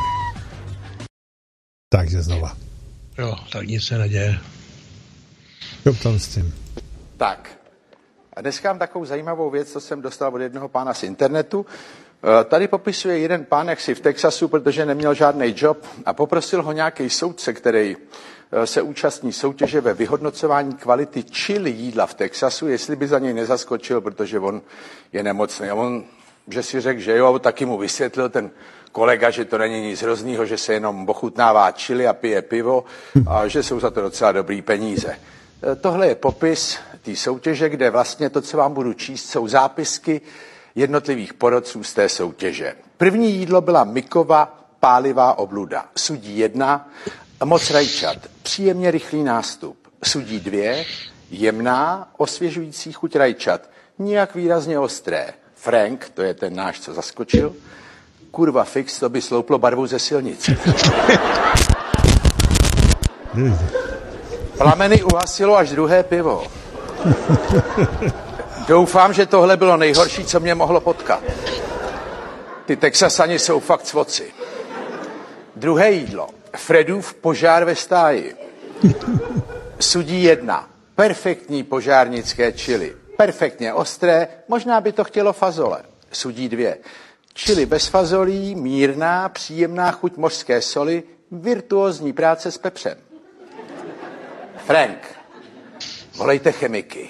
Takže znova. Jo, tak nic se neděje. Jo, tam s tím. Tak. A dneska mám takovou zajímavou věc, co jsem dostal od jednoho pána z internetu. Tady popisuje jeden pán, jak si v Texasu, protože neměl žádný job a poprosil ho nějaký soudce, který se účastní soutěže ve vyhodnocování kvality chili jídla v Texasu, jestli by za něj nezaskočil, protože on je nemocný. A on, že si řekl, že jo, taky mu vysvětlil ten kolega, že to není nic hroznýho, že se jenom ochutnává chili a pije pivo a že jsou za to docela dobrý peníze. Tohle je popis té soutěže, kde vlastně to, co vám budu číst, jsou zápisky jednotlivých porodců z té soutěže. První jídlo byla Mikova pálivá obluda. Sudí 1, moc rajčat, příjemně rychlý nástup. Sudí 2, jemná, osvěžující chuť rajčat, nijak výrazně ostré. Frank, to je ten náš, co zaskočil. Kurva fix, to by slouplo barvou ze silnice. Plameny uhasilo až druhé pivo. Doufám, že tohle bylo nejhorší, co mě mohlo potkat. Ty Texasani jsou fakt cvoci. Druhé jídlo. Fredův požár ve stáji. Sudí 1. Perfektní požárnické chili. Perfektně ostré, možná by to chtělo fazole. Sudí 2. Chili bez fazolí, mírná, příjemná chuť mořské soli, virtuózní práce s pepřem. Frank, volejte chemiky.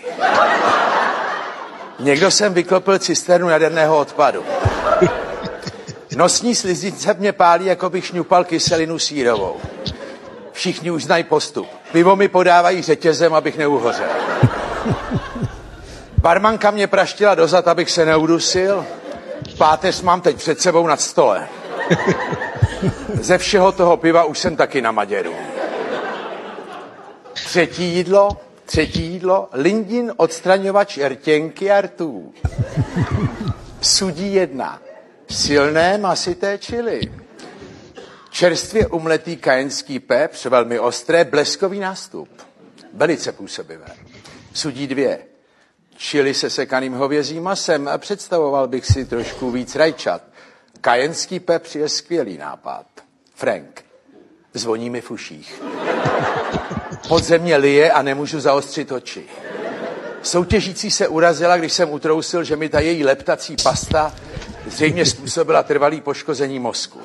Někdo sem vyklopil cisternu jaderného odpadu. Nosní sliznice mě pálí, jako bych šňupal kyselinu sírovou. Všichni už znají postup. Pivo mi podávají řetězem, abych neuhořel. Barmanka mě praštila dozad, abych se neudusil. Páteř mám teď před sebou nad stole. Ze všeho toho piva už jsem taky na maděru. Třetí jídlo, Lindin odstraňovač rtěnky a rtů. Sudí 1. Silné masité chili. Čerstvě umletý kajenský pepř, velmi ostré, bleskový nástup. Velice působivé. Sudí 2. Chili se sekaným hovězím masem a představoval bych si trošku víc rajčat. Kajenský pepř je skvělý nápad. Frank, zvoní mi v uších. Podzemně lije a nemůžu zaostřit oči. Soutěžící se urazila, když jsem utrousil, že mi ta její leptací pasta zřejmě způsobila trvalý poškození mozku.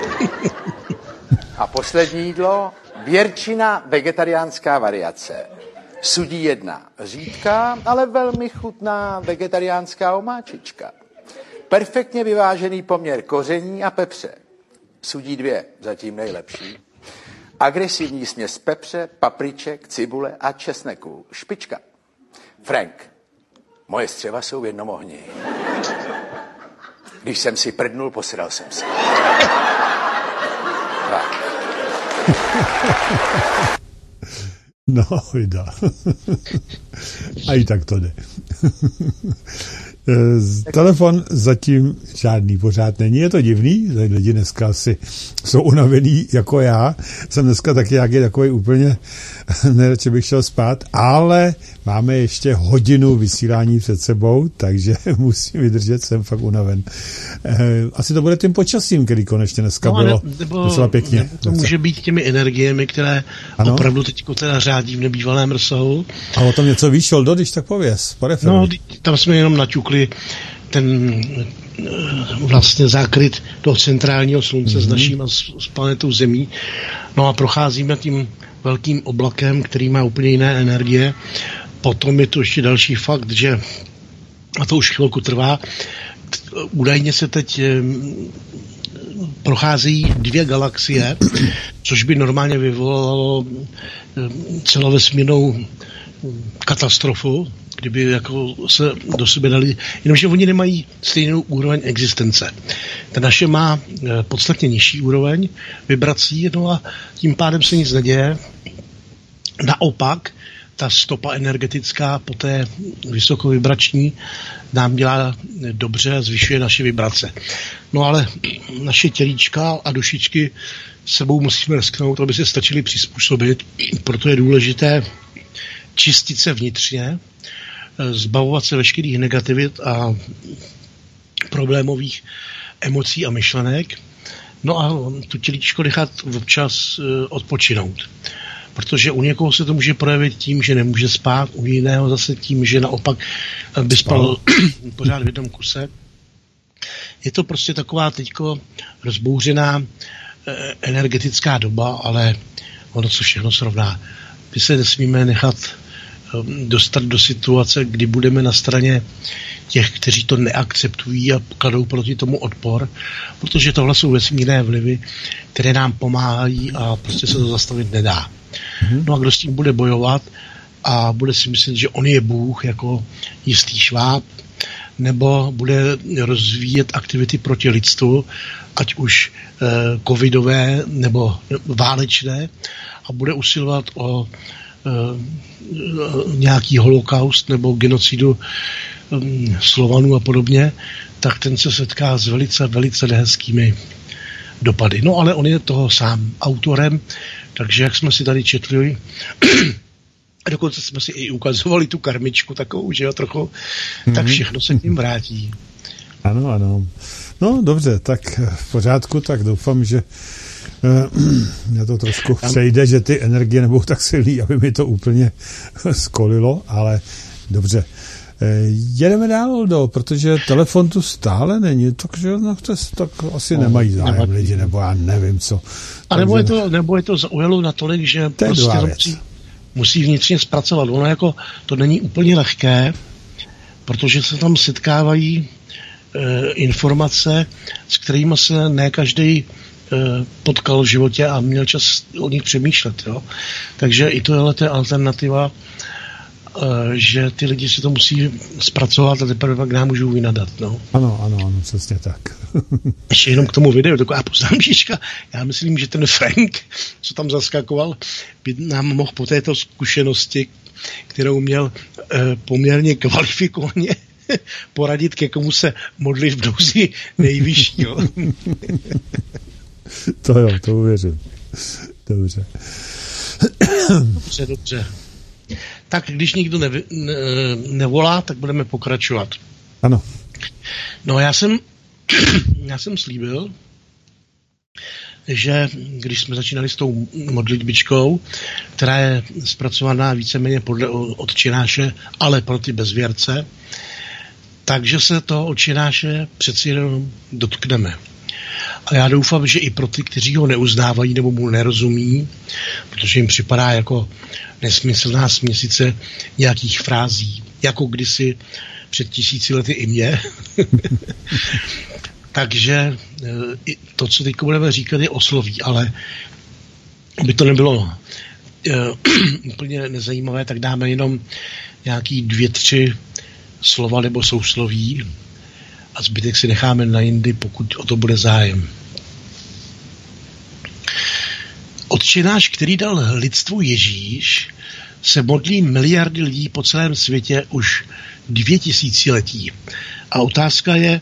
A poslední jídlo, věrčina vegetariánská variace. Sudí 1. Řídká, ale velmi chutná vegetariánská omáčička. Perfektně vyvážený poměr koření a pepře. Sudí 2. Zatím nejlepší. Agresivní směs pepře, papriček, cibule a česneku. Špička. Frank, moje střeva jsou v jednom ohni. Když jsem si prdnul, posedal jsem se. No, vydá. A i tak to jde. Telefon zatím žádný pořád není. Je to divný, lidi dneska asi jsou unavený jako já. Jsem dneska taky nějaký takový úplně, neradši bych šel spát, ale máme ještě hodinu vysílání před sebou, takže musím vydržet, jsem fakt unaven. Asi to bude tím počasím, který konečně dneska bylo docela pěkně. To může být těmi energiemi, které opravdu teď teda řádí v nebývalém rozsahu. A o tom něco víš, Oldo, když tak pověz. No, tam jsme jenom naťukli ten vlastně zákryt toho centrálního slunce s naším a s planetou Zemí. No a procházíme tím velkým oblakem, který má úplně jiné energie. Potom je to ještě další fakt, že, a to už chvilku trvá, údajně se teď procházejí 2 galaxie, což by normálně vyvolalo celovesmírnou katastrofu, kdyby jako se do sebe dali, jenomže oni nemají stejnou úroveň existence. Ta naše má podstatně nižší úroveň vibrací, no a tím pádem se nic neděje. Naopak, ta stopa energetická po té vysokovibrační nám dělá dobře a zvyšuje naše vibrace. No ale naše tělíčka a dušičky sebou musíme risknout, aby se stačili přizpůsobit, proto je důležité čistit se vnitřně, zbavovat se veškerých negativit a problémových emocí a myšlenek, no a tu tělíčko nechat občas odpočinout. Protože u někoho se to může projevit tím, že nemůže spát, u jiného zase tím, že naopak by spal pořád v jednom kuse. Je to prostě taková teďko rozbouřená energetická doba, ale ono se všechno srovná. My se nesmíme nechat dostat do situace, kdy budeme na straně těch, kteří to neakceptují a kladou proti tomu odpor, protože tohle jsou vesmírné vlivy, které nám pomáhají a prostě se to zastavit nedá. No a kdo s tím bude bojovat a bude si myslet, že on je Bůh jako jistý šváb, nebo bude rozvíjet aktivity proti lidstvu, ať už covidové nebo válečné, a bude usilovat o nějaký holokaust nebo genocidu Slovanů a podobně, tak ten se setká s velice, velice nehezkými dopady. No ale on je toho sám autorem, takže jak jsme si tady četli, dokonce jsme si i ukazovali tu karmičku takovou, že jo, trochu, tak všechno se k ním vrátí. Ano, ano. No dobře, tak v pořádku, tak doufám, že mě to trošku přejde, že ty energie nebudou tak silný, aby mi to úplně skolilo, ale dobře. Jedeme dál, protože telefon tu stále není, takže tak asi nemají zájem lidi, nebo já nevím co. A nebo je to zaujalo natolik, že to prostě musí vnitřně zpracovat. Ono jako to není úplně lehké, protože se tam setkávají informace, s kterými se ne každý potkal v životě a měl čas o nich přemýšlet. Jo? Takže i tohle je alternativa, že ty lidi si to musí zpracovat a teprve pak nám můžou vynadat. No. Ano, přesně tak. Ještě jenom k tomu videu, taková poznámčička. Já myslím, že ten Frank, co tam zaskakoval, by nám mohl po této zkušenosti, kterou měl poměrně kvalifikovaně, poradit, ke komu se modlit v nouzi nejvyššího. To jo, to uvěřím. Dobře. Dobře. Tak když nikdo nevolá, tak budeme pokračovat. Ano. No já jsem slíbil, že když jsme začínali s tou modlitbičkou, která je zpracovaná víceméně podle Otčenáše, ale pro ty bezvěrce, takže se toho Otčenáše přeci jenom dotkneme. A já doufám, že i pro ty, kteří ho neuznávají nebo mu nerozumí, protože jim připadá jako nesmyslná směsice nějakých frází, jako kdysi před 1000 lety i mě. Takže to, co teď budeme říkat, je osloví, ale aby to nebylo úplně nezajímavé, tak dáme jenom nějaký 2-3 slova nebo sousloví a zbytek si necháme na jindy, pokud o to bude zájem. Otče náš, který dal lidstvu Ježíš, se modlí miliardy lidí po celém světě už 2000 letí. A otázka je,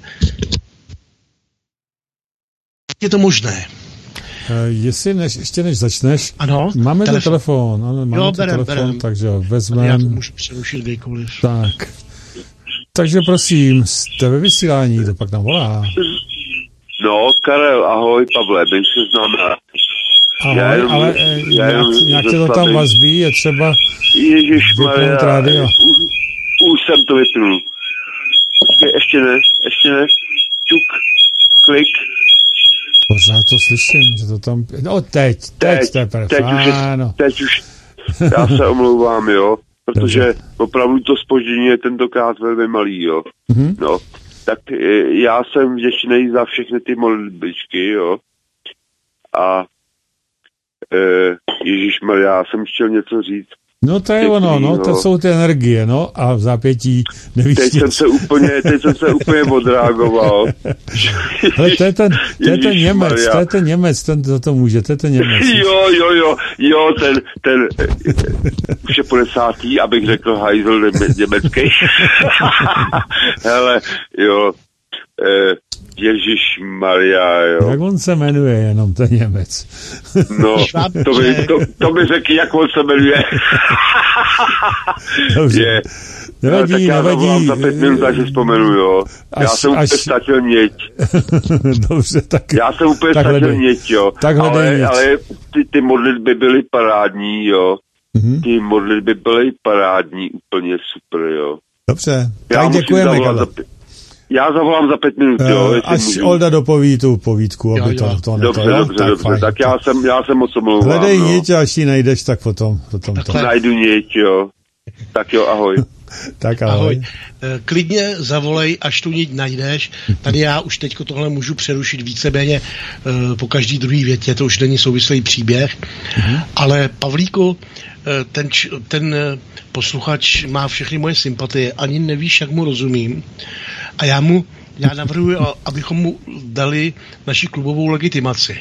je to možné? Jestli ještě než začneš, ano, máme telefon. Ano, máme telefon, takže vezmeme. Já to můžu přerušit kdykoliv. Tak. Takže prosím, jste ve vysílání, to pak nám volá. No, Karel, ahoj, Pavle, my se známe. Ahoj, ale nějak tě to tam vazbí, je třeba vypnout rádio. Už jsem to vypnul. Ještě ne. Čuk, klik. Pořád to slyším, že to tam... No teď teprve. Teď už. Já se omlouvám, jo, protože opravdu to zpoždění je tentokrát velmi malý, jo. Mm-hmm. No, tak já jsem vděčný za všechny ty modlitbičky, jo. A Ježišmarja, já jsem chtěl něco říct. No to je ono, no, to jsou ty energie, no, a v zápětí nevíš. Teď jsem se úplně odreagoval. Ale to je ten Němec, ten to může, to je ten Němec. Jo, ten už je 50. abych řekl hajzl německý. Hele, jo, Ježišmarja, jo. Jak on se jmenuje jenom, ten Němec? No, to by řekl, jak on se jmenuje. Dobře. Nevadí. Já zavolám za 5 minut, takže vzpomenu, jo. Já jsem úplně ztratil něť. Dobře, tak. Já jsem úplně ztratil něť, jo. Ale ty modlitby byly parádní, jo. Mm-hmm. Ty modlitby byly parádní, úplně super, jo. Dobře, tak děkujeme, Karle. Já zavolám za 5 minut, jo. Až Olda dopoví tu povídku, aby to Dobře, tak já jsem moc omlouvám. Hledej niť a až ji najdeš, tak potom to. Najdu niť, jo. Tak jo, ahoj. Tak ahoj. Klidně zavolej, až tu niť najdeš. Tady já už teďko tohle můžu přerušit víceméně po každý druhý větě, to už není souvislý příběh. Ale Pavlíku, ten posluchač má všechny moje sympatie, ani nevíš, jak mu rozumím. A já navrhuji, abychom mu dali naši klubovou legitimaci.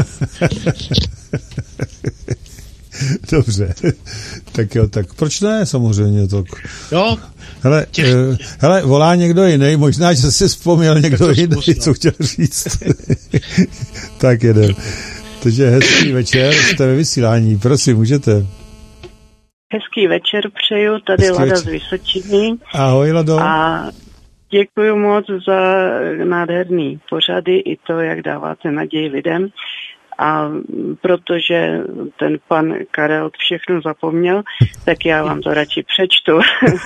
Dobře. Tak jo, tak proč ne, samozřejmě. Tak. Jo. Hele, volá někdo jiný, možná, že si vzpomněl někdo jiný, co chtěl říct. Tak jedem. Takže hezký večer, jste ve vysílání, prosím, můžete. Hezký večer přeju, tady Lada z Vysočiny. Ahoj, Lado. A děkuji moc za nádherný pořady i to, jak dáváte naději lidem. A protože ten pan Karel všechno zapomněl, tak já vám to radši přečtu.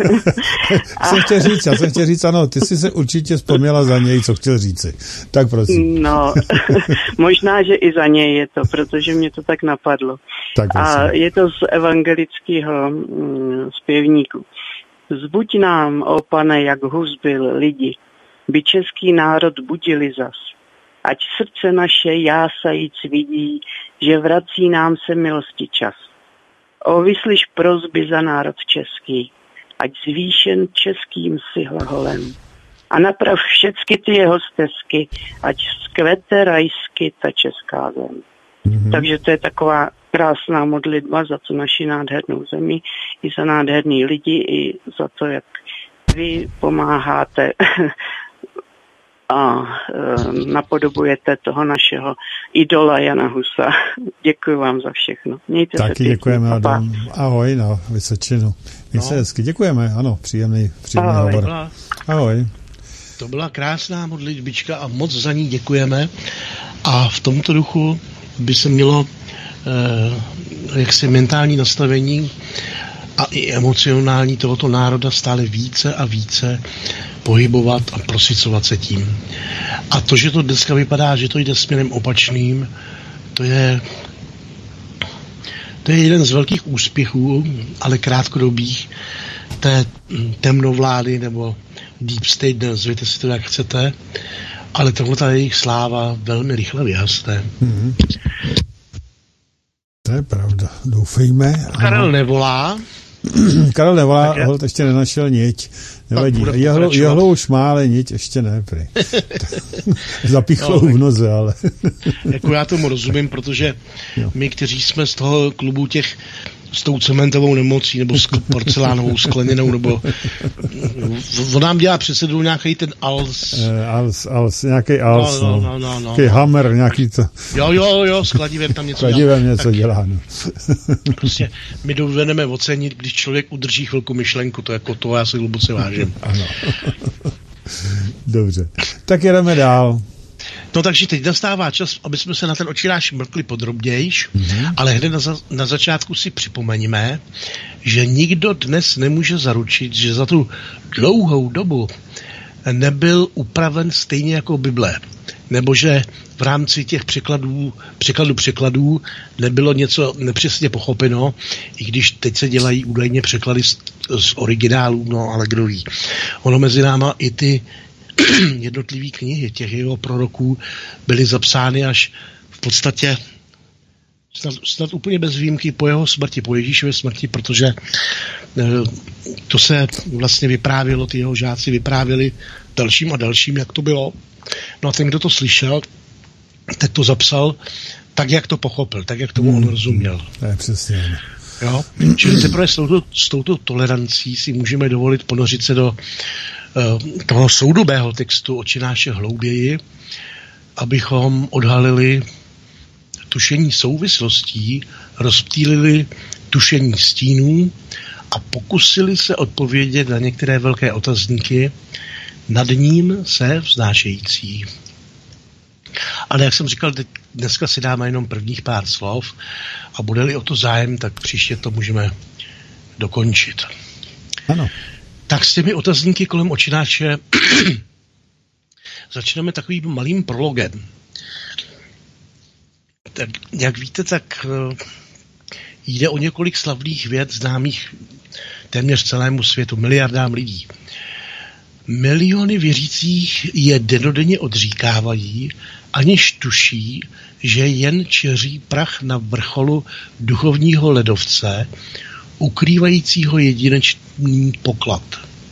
Já jsem chtěl říct, ano, ty jsi se určitě vzpomněla za něj, co chtěl říci. Tak prosím. No, možná, že i za něj je to, protože mě to tak napadlo. Tak a je to z evangelického zpěvníku. Zbuď nám, ó pane, jak huzbil lidi, by český národ budili zas. Ať srdce naše jásajíc vidí, že vrací nám se milosti čas. O vyslyš prosby za národ český, ať zvýšen českým si hlaholem. A naprav všecky ty jeho stezky, ať vzkvete rajsky ta česká zem. Mm-hmm. Takže to je taková krásná modlitba za tu naši nádhernou zemi, i za nádherný lidi, i za to, jak vy pomáháte a napodobujete toho našeho idola Jana Husa. Děkuji vám za všechno. Mějte se. Taky děkujeme, Adam. Ahoj na Vysočinu. My se hezky děkujeme, ano, příjemný hovor. Ahoj. To byla krásná modlitbička a moc za ní děkujeme. A v tomto duchu by se mělo jaksi mentální nastavení a i emocionální tohoto národa stále více a více pohybovat a prosicovat se tím. A to, že to dneska vypadá, že to jde směrem opačným, to je jeden z velkých úspěchů, ale krátkodobých té temnovlády nebo deep state, nazvěte si to jak chcete, ale tohle ta jejich sláva velmi rychle vyhasne. Mm-hmm. To je pravda, doufejme. Karel nevolá. Karel nevolá, holt ještě nenašel niť. Nevadí. Jehlo už má, ale niť ještě ne. Zapíchlou v noze, ale... Jako já tomu rozumím, protože my, kteří jsme z toho klubu těch s tou cementovou nemocí, nebo s porcelánovou skleněnou, nebo on nám dělá předsedu nějaký ten ALS. Nějaký ALS, no. Nějaký Hammer, nějaký to. Jo, s kladivem tam něco dělá. No. Prostě my dovedeme ocenit, když člověk udrží chvilku myšlenku, to jako to já si hluboce vážím. Ano. Dobře, tak jedeme dál. No takže teď nastává čas, aby jsme se na ten očiráš mrkli podrobnějš, ale hned na začátku si připomeňme, že nikdo dnes nemůže zaručit, že za tu dlouhou dobu nebyl upraven stejně jako Bible, nebo že v rámci těch překladů nebylo něco nepřesně pochopeno, i když teď se dělají údajně překlady z originálů, no ale kdo ví. Ono mezi náma i ty jednotlivé knihy těch jeho proroků byly zapsány až v podstatě snad úplně bez výjimky po jeho smrti, po Ježíšově smrti, protože to se vlastně vyprávělo, ty jeho žáci vyprávěli dalším a dalším, jak to bylo. No a ten, kdo to slyšel, tak to zapsal tak, jak to pochopil, tak, jak tomu on rozuměl. Je přesně. Jo? Čili teprve s touto tolerancí si můžeme dovolit ponořit se do toho soudobého textu Otčenáše hlouběji, abychom odhalili tušení souvislostí, rozptýlili tušení stínů a pokusili se odpovědět na některé velké otazníky, nad ním se vznášející. Ale jak jsem říkal, dneska si dáme jenom prvních pár slov a bude-li o to zájem, tak příště to můžeme dokončit. Ano. Tak s těmi otazníky kolem Otčenáše začneme takovým malým prologem. Tak, jak víte, tak jde o několik slavných věd známých téměř celému světu, miliardám lidí. Miliony věřících je dennodenně odříkávají, aniž tuší, že jen čeří prach na vrcholu duchovního ledovce, ukrývajícího jedinečný poklad.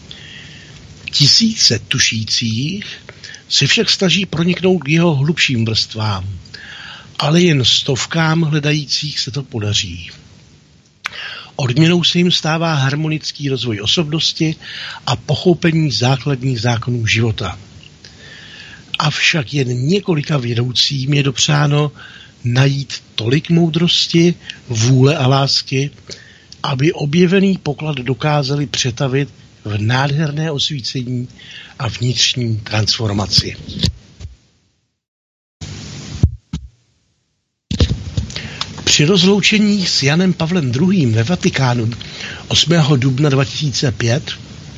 Tisíce tušících si však snaží proniknout k jeho hlubším vrstvám, ale jen stovkám hledajících se to podaří. Odměnou se jim stává harmonický rozvoj osobnosti a pochopení základních zákonů života. Avšak jen několika vědoucím je dopřáno najít tolik moudrosti, vůle a lásky, aby objevený poklad dokázali přetavit v nádherné osvícení a vnitřní transformaci. Při rozloučení s Janem Pavlem II. Ve Vatikánu 8. dubna 2005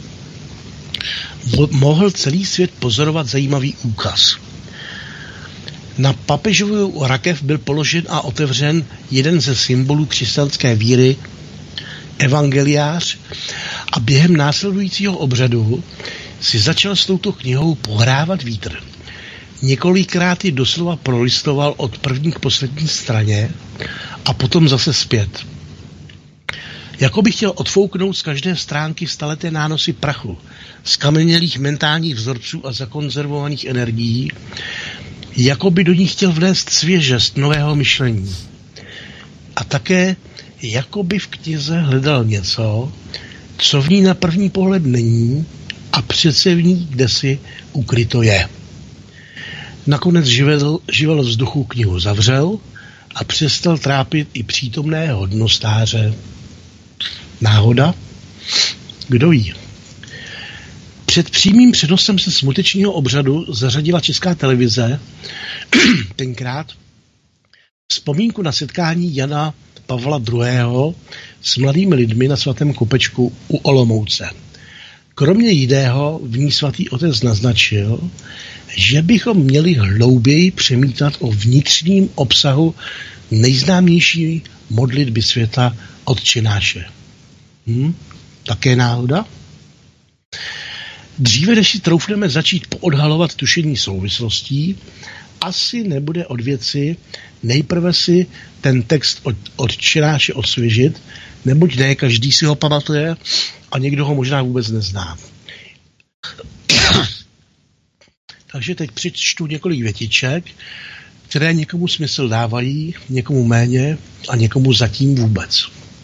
mohl celý svět pozorovat zajímavý úkaz. Na papežovu rakev byl položen a otevřen jeden ze symbolů křesťanské víry, evangeliář, a během následujícího obřadu si začal s touto knihou pohrávat vítr. Několikrát ji doslova prolistoval od první k poslední straně a potom zase zpět. Jako by chtěl odfouknout z každé stránky staleté nánosy prachu, skamenělých mentálních vzorců a zakonzervovaných energií, jako by do ní chtěl vnést svěžest nového myšlení. A také jako by v knize hledal něco, co v ní na první pohled není a přece v ní kdesi ukryto je. Nakonec živel vzduchu knihu zavřel a přestal trápit i přítomné hodnostáře. Náhoda? Kdo ví? Před přímým přenosem se smutečního obřadu zařadila Česká televize tenkrát vzpomínku na setkání Jana Pavla II. S mladými lidmi na svatém Kopečku u Olomouce. Kromě jiného v ní svatý otec naznačil, že bychom měli hlouběji přemítat o vnitřním obsahu nejznámější modlitby světa Otčenáše. Také náhoda? Dříve, než si troufneme začít poodhalovat tušení souvislostí, asi nebude od věci nejprve si ten text od Čenáše osvěžit, neboť ne každý si ho pamatuje a někdo ho možná vůbec nezná. Takže teď přečtu několik větiček, které někomu smysl dávají, někomu méně a někomu zatím vůbec.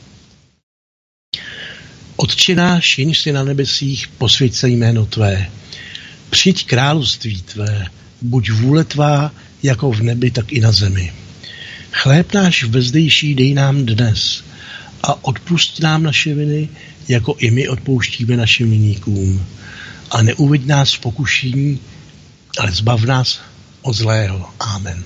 Otče náš, jenž jsi na nebesích, posvěť se jméno tvé. Přijď království tvé, buď vůle tvá, jako v nebi, tak i na zemi. Chléb náš vezdejší dej nám dnes a odpusť nám naše viny, jako i my odpouštíme našim viníkům. A neuveď nás v pokušení, ale zbav nás od zlého. Amen.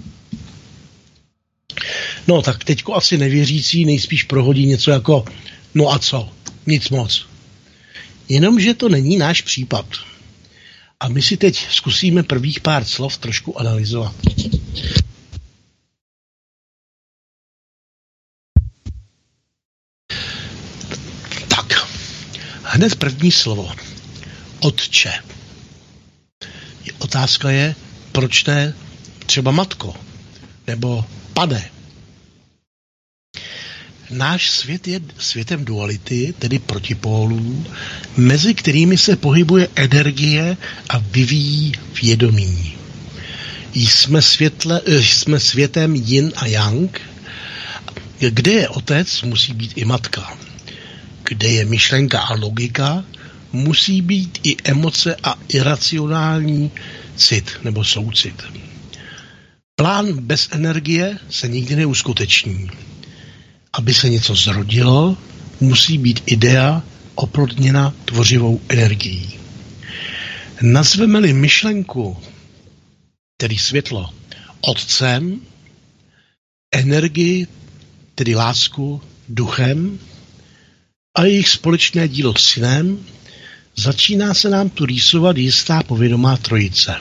No tak teďko asi nevěřící nejspíš prohodí něco jako no a co? Nic moc. Jenomže to není náš případ. A my si teď zkusíme prvních pár slov trošku analyzovat. Tak, hned první slovo. Otče. Otázka je, proč ne třeba matko? Nebo pane? Náš svět je světem duality, tedy protipólů, mezi kterými se pohybuje energie a vyvíjí vědomí. Jsme světem yin a yang. Kde je otec, musí být i matka. Kde je myšlenka a logika, musí být i emoce a iracionální cit nebo soucit. Plán bez energie se nikdy neuskuteční. Aby se něco zrodilo, musí být idea oplodněna tvořivou energií. Nazveme-li myšlenku, tedy světlo, otcem, energii, tedy lásku, duchem a jejich společné dílo synem, začíná se nám tu rýsovat jistá povědomá trojice.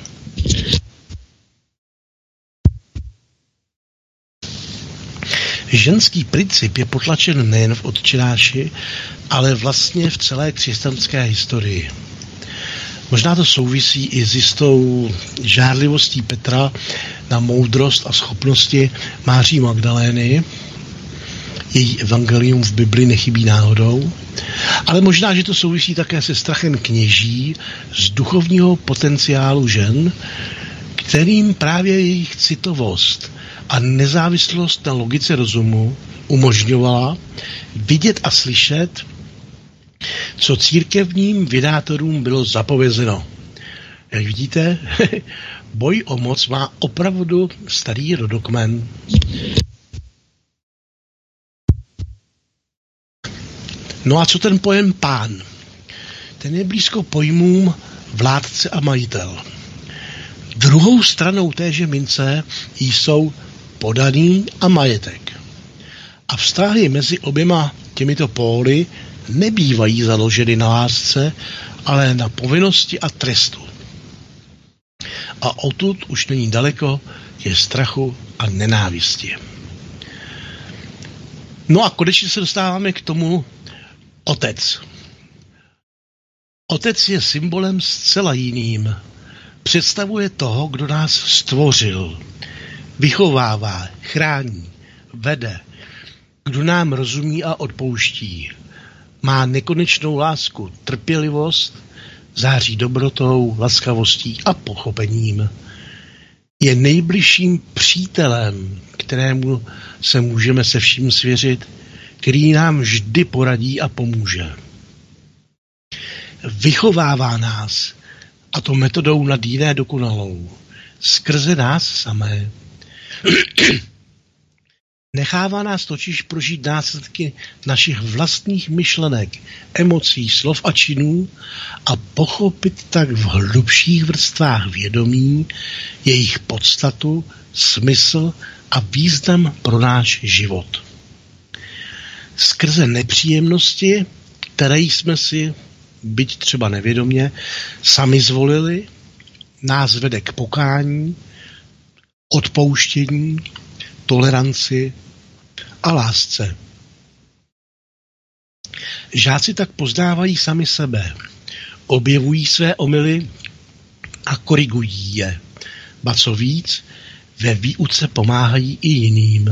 Ženský princip je potlačen nejen v Otčenáši, ale vlastně v celé křesťanské historii. Možná to souvisí i s jistou žárlivostí Petra na moudrost a schopnosti Máří Magdalény. Její evangelium v Bibli nechybí náhodou. Ale možná, že to souvisí také se strachem kněží z duchovního potenciálu žen, kterým právě jejich citovost a nezávislost na logice rozumu umožňovala vidět a slyšet, co církevním vydátorům bylo zapovězeno. Jak vidíte, boj o moc má opravdu starý rodokmen. No a co ten pojem pán? Ten je blízko pojmům vládce a majitel. Druhou stranou téže mince jsou podaný a majetek. A vztahy mezi oběma těmito póly nebývají založeny na lásce, ale na povinnosti a trestu. A odtud už není daleko ke strachu a nenávisti. No a konečně se dostáváme k tomu otec. Otec je symbolem zcela jiným. Představuje toho, kdo nás stvořil, vychovává, chrání, vede, kdo nám rozumí a odpouští. Má nekonečnou lásku, trpělivost, září dobrotou, laskavostí a pochopením. Je nejbližším přítelem, kterému se můžeme se vším svěřit, který nám vždy poradí a pomůže. Vychovává nás, a to metodou nad jiné dokonalou, skrze nás samé. Nechává nás totiž prožít následky našich vlastních myšlenek, emocí, slov a činů a pochopit tak v hlubších vrstvách vědomí jejich podstatu, smysl a význam pro náš život. Skrze nepříjemnosti, které jsme si, byť třeba nevědomě, sami zvolili, nás vede k pokání, odpouštění, toleranci a lásce. Žáci tak poznávají sami sebe, objevují své omyly a korigují je. ba co víc, ve výuce pomáhají i jiným.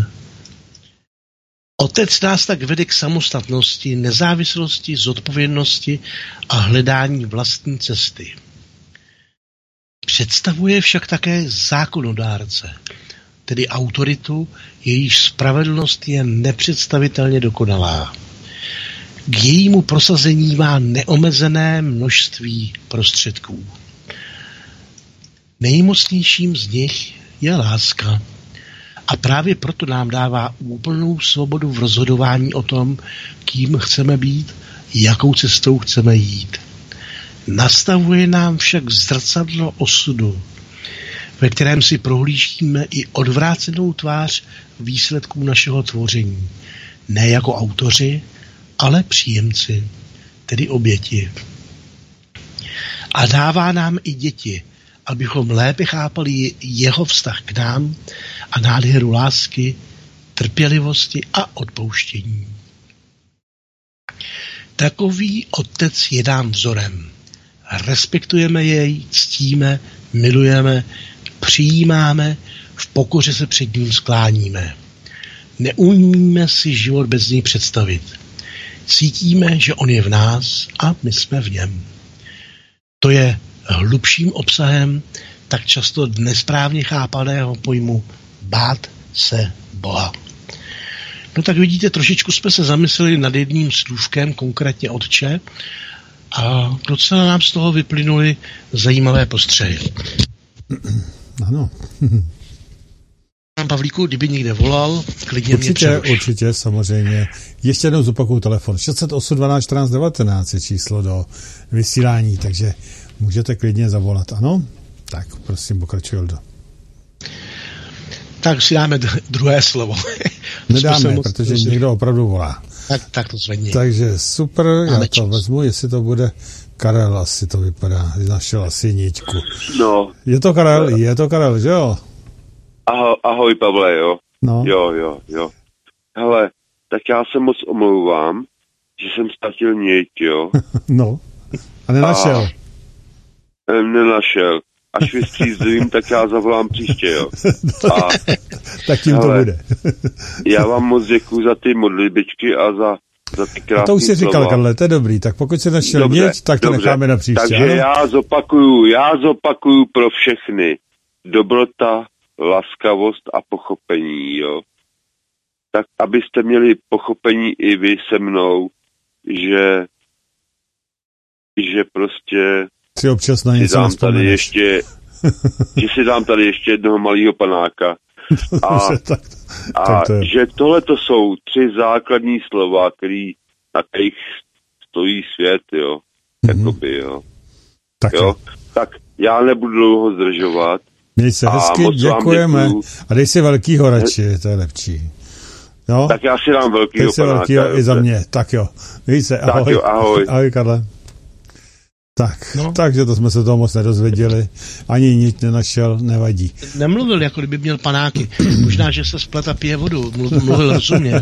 Otec nás tak vede k samostatnosti, nezávislosti, zodpovědnosti a hledání vlastní cesty. Představuje však také zákonodárce, tedy autoritu, jejíž spravedlnost je nepředstavitelně dokonalá. K jejímu prosazení má neomezené množství prostředků. Nejmocnějším z nich je láska. A právě proto nám dává úplnou svobodu v rozhodování o tom, kým chceme být, jakou cestou chceme jít. Nastavuje nám však zrcadlo osudu, ve kterém si prohlížíme i odvrácenou tvář výsledků našeho tvoření. Ne jako autoři, ale příjemci, tedy oběti. A dává nám i děti, abychom lépe chápali jeho vztah k nám a nádheru lásky, trpělivosti a odpouštění. Takový otec je nám vzorem. Respektujeme jej, ctíme, milujeme, přijímáme, v pokoře se před ním skláníme. Neumíme si život bez něj představit. Cítíme, že on je v nás a my jsme v něm. To je hlubším obsahem tak často nesprávně chápaného pojmu bát se Boha. No tak vidíte, trošičku jsme se zamysleli nad jedním slůvkem, konkrétně Otče, a docela nám z toho vyplynuly zajímavé postřehy. Ano. Pan Pavlíku, kdyby někde volal, klidně mě přeruš. Určitě, samozřejmě. Ještě jednou zopakuju telefon. 608 12 14 19 je číslo do vysílání, takže můžete klidně zavolat, ano? Tak, prosím, pokračuj, Oldo. Tak si dáme druhé slovo. Nedáme, protože někdo opravdu volá. Tak to zvedni. Takže super, já to vezmu, jestli to bude Karel, asi to vypadá. Našel asi ničku. No. Je to Karel, že jo? Ahoj, Pavle, jo. No. Jo. Hele, tak já se moc omlouvám, že jsem ztratil niť, jo. No. A nenašel. Nenašel. Až vystřízlivím, tak já zavolám příště, jo. Tak tím to bude. Já vám moc děkuju za ty modlitbičky a za ty krásné slova. To už jsi říkal, Karle, to je dobrý. Tak pokud jsi našel nic, tak to necháme na příště. Takže já zopakuju pro všechny. Dobrota, laskavost a pochopení, jo. Tak abyste měli pochopení i vy se mnou, že prostě si občas na něco nevzpomeneš. Že si dám tady ještě jednoho malého panáka. A že tohle to jsou 3 základní slova, na kterých stojí svět, jo. Jakoby, jo. Tak já nebudu dlouho zdržovat. Měj se hezky, děkujeme. A dej si velkýho radši, to je lepší. Jo? Tak já si dám velkýho panáka. Dej si velkýho i za mě, tak jo. Měj se, ahoj. Tak jo, ahoj. Ahoj, Karle. Tak, takže to jsme se toho moc nedozvěděli. Ani nic nenašel, nevadí. Nemluvil, jako kdyby měl panáky. Možná, že se splet a pije vodu. Mluvil rozumně.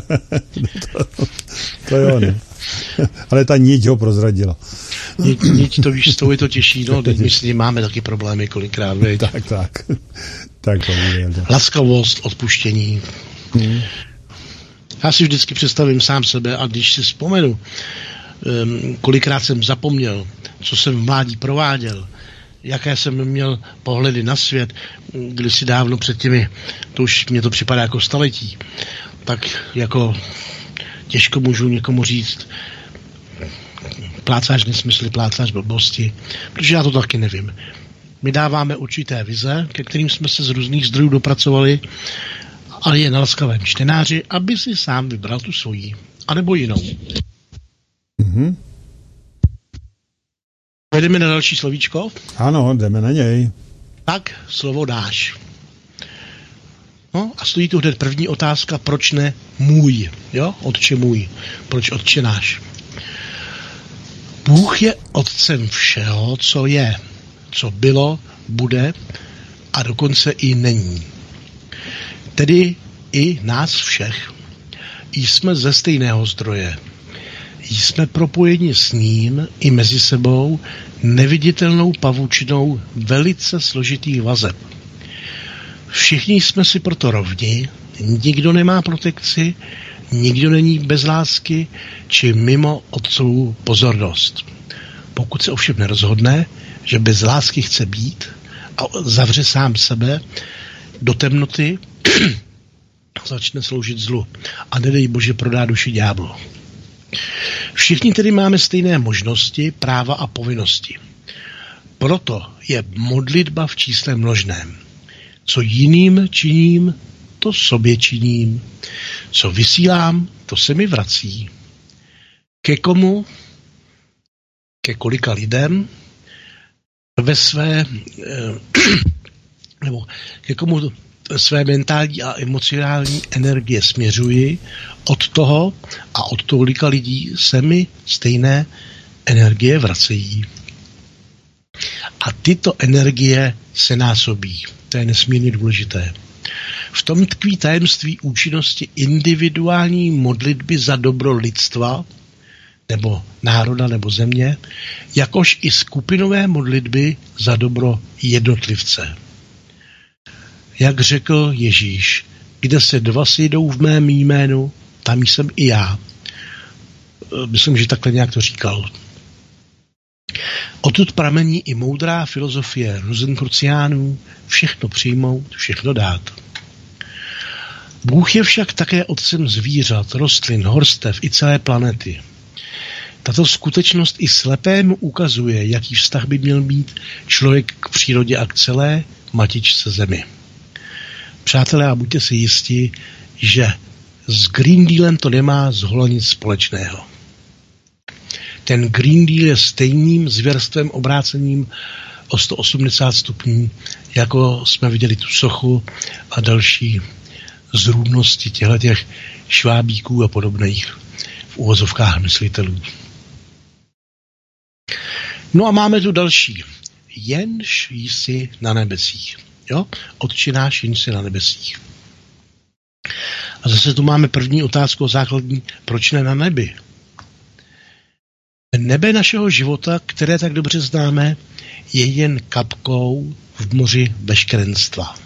To jo, ne. Ale ta niť ho prozradila. Niť, to víš, s tou je to těžší. No, teď my s ním máme taky problémy kolikrát. Tak to bude. Laskavost, odpuštění. Já si vždycky představím sám sebe a když si vzpomenu, kolikrát jsem zapomněl, co jsem v mládí prováděl, jaké jsem měl pohledy na svět, kdysi dávno před těmi, to už mě to připadá jako staletí, tak jako těžko můžu někomu říct, plácáš nesmysly, plácáš blbosti, protože já to taky nevím. My dáváme určité vize, ke kterým jsme se z různých zdrojů dopracovali, ale je na laskavém čtenáři, aby si sám vybral tu svoji, anebo jinou. Mhm. Jdeme na další slovíčko? Ano, jdeme na něj. Tak, slovo dáš. No a stojí tu hned první otázka, proč ne můj, jo? Otče můj. Proč otče náš? Bůh je otcem všeho, co je, co bylo, bude a dokonce i není. Tedy i nás všech. Jsme ze stejného zdroje. Jsme propojeni s ním i mezi sebou neviditelnou pavučinou velice složitých vazeb. Všichni jsme si proto rovni, nikdo nemá protekci, nikdo není bez lásky či mimo otcovu pozornost. Pokud se ovšem nerozhodne, že bez lásky chce být a zavře sám sebe do temnoty, začne sloužit zlu a nedej Bože prodá duši ďáblu. Všichni tedy máme stejné možnosti, práva a povinnosti. Proto je modlitba v čísle množném. Co jiným činím, to sobě činím. Co vysílám, to se mi vrací. Ke komu, ke kolika lidem ve své, nebo ke komu své mentální a emocionální energie směřuji, od toho a od tolika lidí se mi stejné energie vracejí. A tyto energie se násobí. To je nesmírně důležité. V tom tkví tajemství účinnosti individuální modlitby za dobro lidstva, nebo národa, nebo země, jakož i skupinové modlitby za dobro jednotlivce. Jak řekl Ježíš, kde se dva sejdou v mém jménu, tam jsem i já. Myslím, že takhle nějak to říkal. Odtud pramení i moudrá filozofie Rosenkruciánů všechno přijmout, všechno dát. Bůh je však také otcem zvířat, rostlin, horstev i celé planety. Tato skutečnost i slepému ukazuje, jaký vztah by měl mít člověk k přírodě a k celé matičce zemi. Přátelé, a buďte si jistí, že s Green Dealem to nemá zhola nic společného. Ten Green Deal je stejným zvěrstvem obrácením o 180 stupňů, jako jsme viděli tu sochu a další zrůdnosti těch švábíků a podobných v uvozovkách myslitelů. No a máme tu další. Jenž jsi na nebesích. Jo? Otče náš, jenž jsi na nebesích. A zase tu máme první otázku základní, proč ne na nebi? Nebe našeho života, které tak dobře známe, je jen kapkou v moři veškerenstva.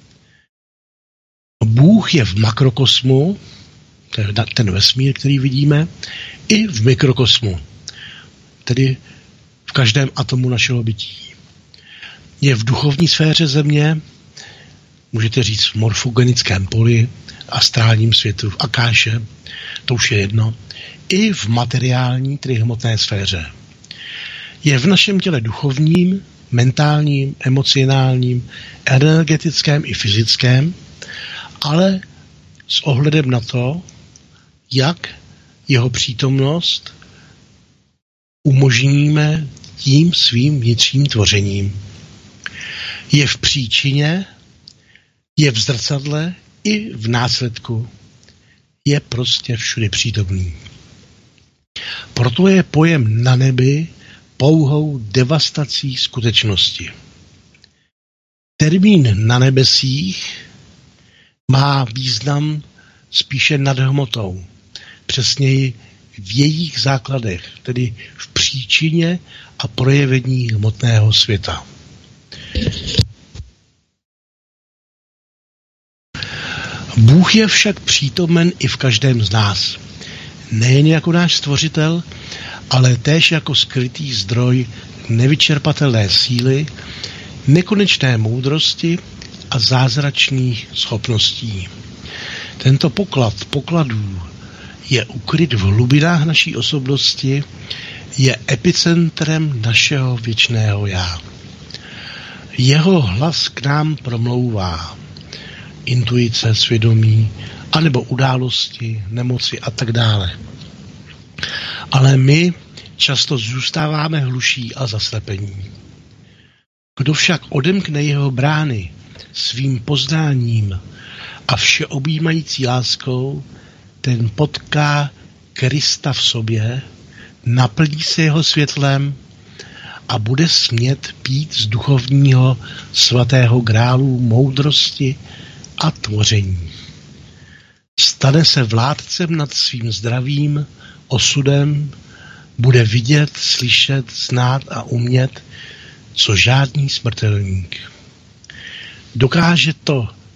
Bůh je v makrokosmu, ten vesmír, který vidíme, i v mikrokosmu, tedy v každém atomu našeho bytí. Je v duchovní sféře země, můžete říct v morfogenickém poli, astrálním světu, v akáše, to už je jedno, i v materiální, tedy hmotné sféře. Je v našem těle duchovním, mentálním, emocionálním, energetickém i fyzickém, ale s ohledem na to, jak jeho přítomnost umožníme tím svým vnitřním tvořením. Je v příčině, je v zrcadle i v následku. Je prostě všude přítomný. Proto je pojem na nebi pouhou devastací skutečnosti. Termín na nebesích má význam spíše nad hmotou, přesněji v jejich základech, tedy v příčině a projevení hmotného světa. Bůh je však přítomen i v každém z nás. Nejen jako náš stvořitel, ale též jako skrytý zdroj nevyčerpatelné síly, nekonečné moudrosti a zázračných schopností. Tento poklad pokladů je ukryt v hlubinách naší osobnosti, je epicentrem našeho věčného já. Jeho hlas k nám promlouvá. Intuice, svědomí, anebo události, nemoci a tak dále. Ale my často zůstáváme hluší a zaslepení. Kdo však odemkne jeho brány svým poznáním a všeobjímající láskou, ten potká Krista v sobě, naplní se jeho světlem a bude smět pít z duchovního svatého grálu moudrosti a tvoření. Stane se vládcem nad svým zdravím, osudem, bude vidět, slyšet, znát a umět, co žádný smrtelník. Dokáže to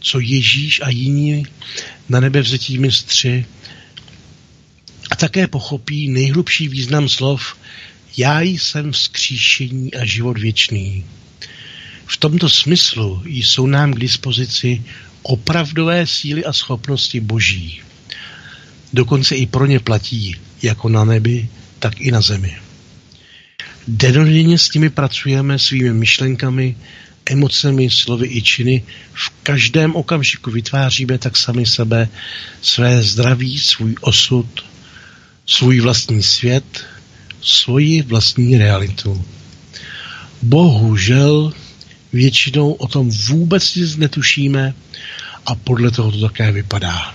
co Ježíš a jiní na nebe vzetí mistři a také pochopí nejhlubší význam slov Já jsem vzkříšení a život věčný. V tomto smyslu jsou nám k dispozici opravdové síly a schopnosti Boží. Dokonce i pro ně platí jako na nebi, tak i na zemi. Dennodenně s nimi pracujeme svými myšlenkami, emocemi, slovy i činy. V každém okamžiku vytváříme tak sami sebe, své zdraví, svůj osud, svůj vlastní svět, svoji vlastní realitu. Bohužel většinou o tom vůbec nic netušíme a podle toho to také vypadá.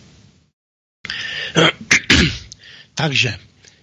Takže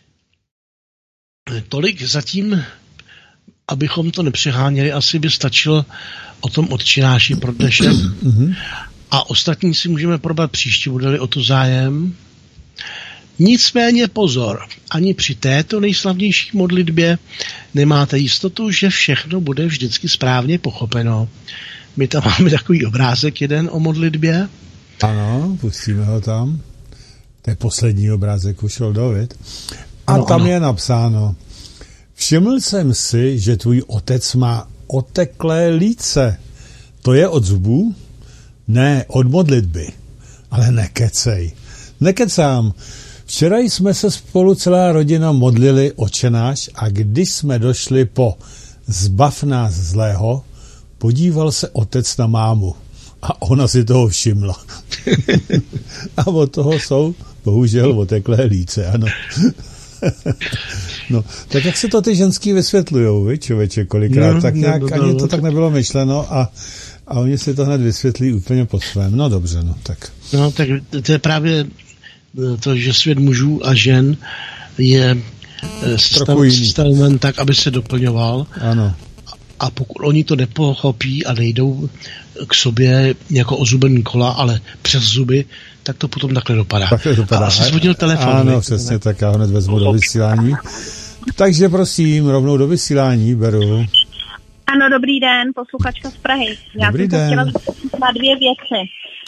tolik zatím, abychom to nepřeháněli, asi by stačilo o tom Otčenáši pro dnešek. A ostatní si můžeme probrat příště, bude-li o to zájem. Nicméně pozor, ani při této nejslavnější modlitbě nemáte jistotu, že všechno bude vždycky správně pochopeno. My tam máme takový obrázek jeden o modlitbě. Ano, pustíme ho tam. To je poslední obrázek, už šel David. A ano, tam ano. je napsáno: Všiml jsem si, že tvůj otec má oteklé líce. To je od zubů? Ne, od modlitby. Ale nekecej. Nekecám. Včera jsme se spolu celá rodina modlili Otčenáš a když jsme došli po Zbav nás zlého, podíval se otec na mámu a ona si toho všimla. A od toho jsou bohužel oteklé líce, ano. No, tak jak se to ty ženský vysvětlujou, vy, člověče, kolikrát, no, tak nějak no, ani to tak nebylo myšleno a oni si to hned vysvětlí úplně po svém. No dobře, no tak. No tak to je právě to, že svět mužů a žen je staven tak, aby se doplňoval. Ano. A pokud oni to nepochopí a nejdou k sobě jako ozubený kola, ale přes zuby, tak to potom takhle dopadá. Takhle dopadá. A asi zvodil telefon. Ano, přesně tak, já hned vezmu do vysílání. Takže prosím, rovnou do vysílání beru. Ano, dobrý den, posluchačka z Prahy. Já jsem se chtěla zeptat na dvě věci.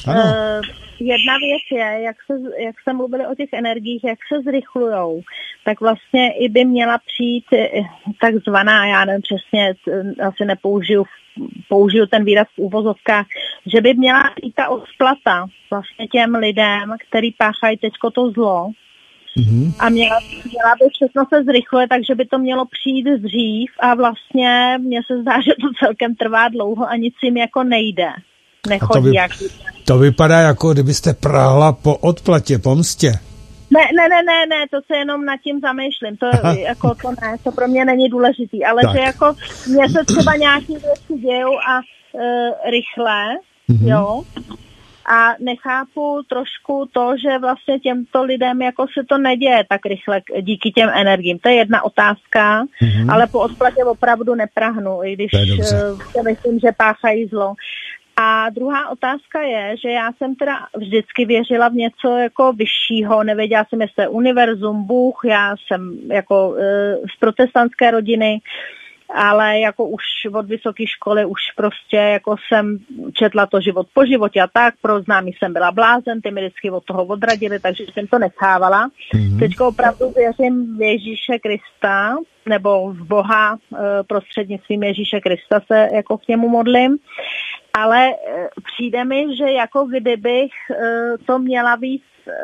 Jedna věc je, jak se mluvili o těch energiích, jak se zrychlujou, tak vlastně i by měla přijít takzvaná, já nevím přesně, asi použiju ten výraz v úvozovkách, že by měla přijít ta odplata vlastně těm lidem, který páchají teďko to zlo. Mm-hmm. A měla by všechno se zrychluje, takže by to mělo přijít dřív a vlastně mně se zdá, že to celkem trvá dlouho a nic jim jako nejde. Nechodí to vypadá jako kdybyste prahla po odplatě, po mstě. Ne, to se jenom nad tím zamýšlím, to pro mě není důležitý, ale tak. Že jako mně se třeba nějaké věci dějou a rychle, jo, a nechápu trošku to, že vlastně těmto lidem jako se to neděje tak rychle díky těm energiím. To je jedna otázka, ale po odplatě opravdu neprahnu, i když si myslím, že páchají zlo. A druhá otázka je, že já jsem teda vždycky věřila v něco jako vyššího, nevěděla jsem, jestli je univerzum, Bůh, já jsem jako z protestantské rodiny, ale jako už od vysoké školy už prostě jako jsem četla to Život po životě a tak, pro známý jsem byla blázen, ty mi vždycky od toho odradili, takže jsem to nechávala. Teďko opravdu věřím v Ježíše Krista, nebo v Boha prostřednictvím Ježíše Krista se jako k němu modlím. Ale přijde mi, že jako kdybych to měla víc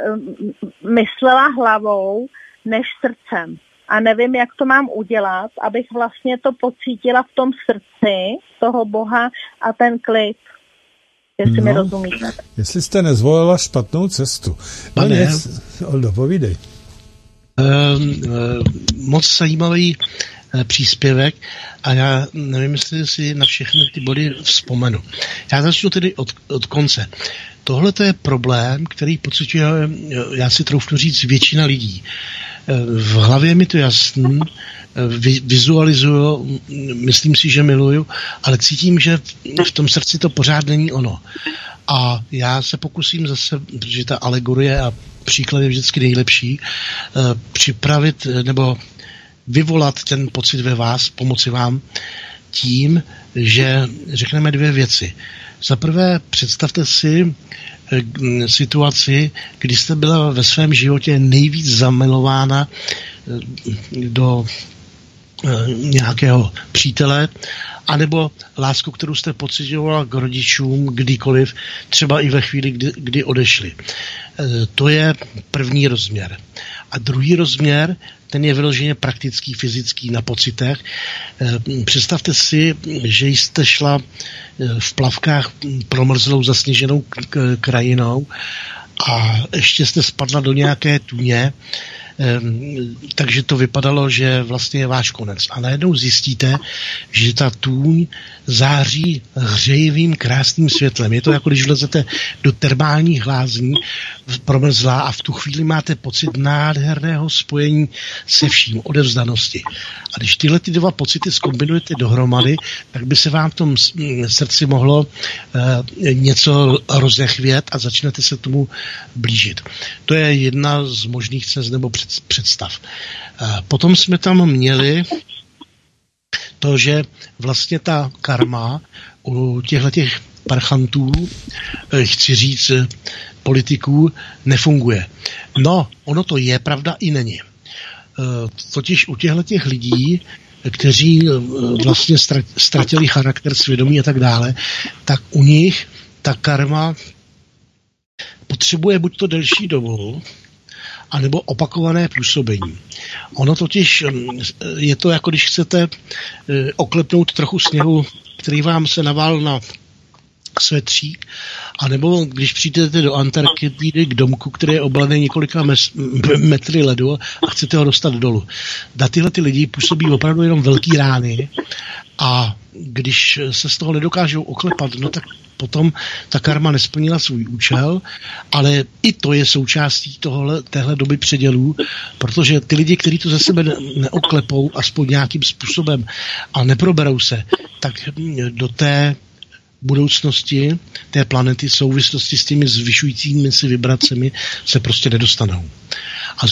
myslela hlavou než srdcem. A nevím, jak to mám udělat, abych vlastně to pocítila v tom srdci toho Boha a ten klid. Jestli mi rozumíte. Jestli jste nezvolila špatnou cestu. Oldo, povídej. Moc zajímavý příspěvek a já nevím, jestli si na všechny ty body vzpomenu. Já začnu tedy od konce. Tohle to je problém, který pociťuje, já si troufnu říct, většina lidí. V hlavě mi to jasný, vizualizuju, myslím si, že miluju, ale cítím, že v tom srdci to pořád není ono. A já se pokusím zase, protože ta alegorie a příklad je vždycky nejlepší, připravit nebo vyvolat ten pocit ve vás, pomoci vám tím, že řekneme dvě věci. Za prvé představte si situaci, kdy jste byla ve svém životě nejvíc zamilována do nějakého přítele, anebo lásku, kterou jste pocitovala k rodičům kdykoliv, třeba i ve chvíli, kdy odešli. To je první rozměr. A druhý rozměr, ten je vyloženě praktický, fyzický, na pocitech. Představte si, že jste šla v plavkách promrzlou zasněženou krajinou a ještě jste spadla do nějaké tůně, takže to vypadalo, že vlastně je váš konec. A najednou zjistíte, že ta tůň září hřejivým, krásným světlem. Je to jako když vlezete do termálních lázní, promrzlá, a v tu chvíli máte pocit nádherného spojení se vším, odevzdanosti. A když tyhle ty dva pocity zkombinujete dohromady, tak by se vám v tom srdci mohlo něco rozechvět a začnete se tomu blížit. To je jedna z možných cest nebo představ. Potom jsme tam měli to, že vlastně ta karma u těchto parchantů, chci říct politiků, nefunguje. No, ono to je pravda i není. Totiž u těchto lidí, kteří vlastně ztratili charakter, svědomí a tak dále, tak u nich ta karma potřebuje buď to delší dobu, anebo opakované působení. Ono totiž je to, jako když chcete oklepnout trochu sněhu, který vám se navál na svetřík, anebo když přijdete do Antarktidy k domku, který je obalený několika metry ledu a chcete ho dostat dolů. Na tyhle ty lidi působí opravdu jenom velký rány a když se z toho nedokážou oklepat, no tak potom ta karma nesplnila svůj účel, ale i to je součástí téhle doby předělů, protože ty lidi, kteří to ze sebe neoklepou aspoň nějakým způsobem a neproberou se, tak do té budoucnosti té planety v souvislosti s těmi zvyšujícími si vibracemi se prostě nedostanou. A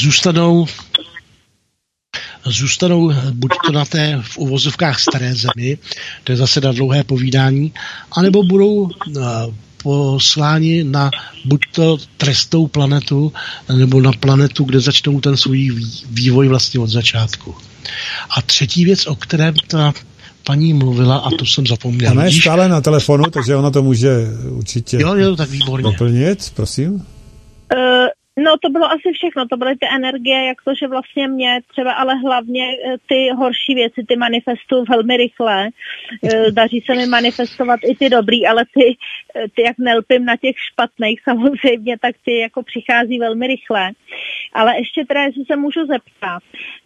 zůstanou buď to na té v uvozovkách staré zemi, to je zase na dlouhé povídání, anebo budou posláni na buď to trestou planetu, nebo na planetu, kde začnou ten svůj vývoj vlastně od začátku. A třetí věc, o kterém ta paní mluvila, a to jsem zapomněl. Ona je stále na telefonu, takže ona to může určitě tak výborně doplnit, prosím. No to bylo asi všechno, to byly ty energie, jak to, že vlastně mě třeba, ale hlavně ty horší věci, ty manifestuju velmi rychle, daří se mi manifestovat i ty dobrý, ale ty jak nelpím na těch špatných samozřejmě, tak ty jako přichází velmi rychle. Ale ještě teda, jestli se můžu zeptat,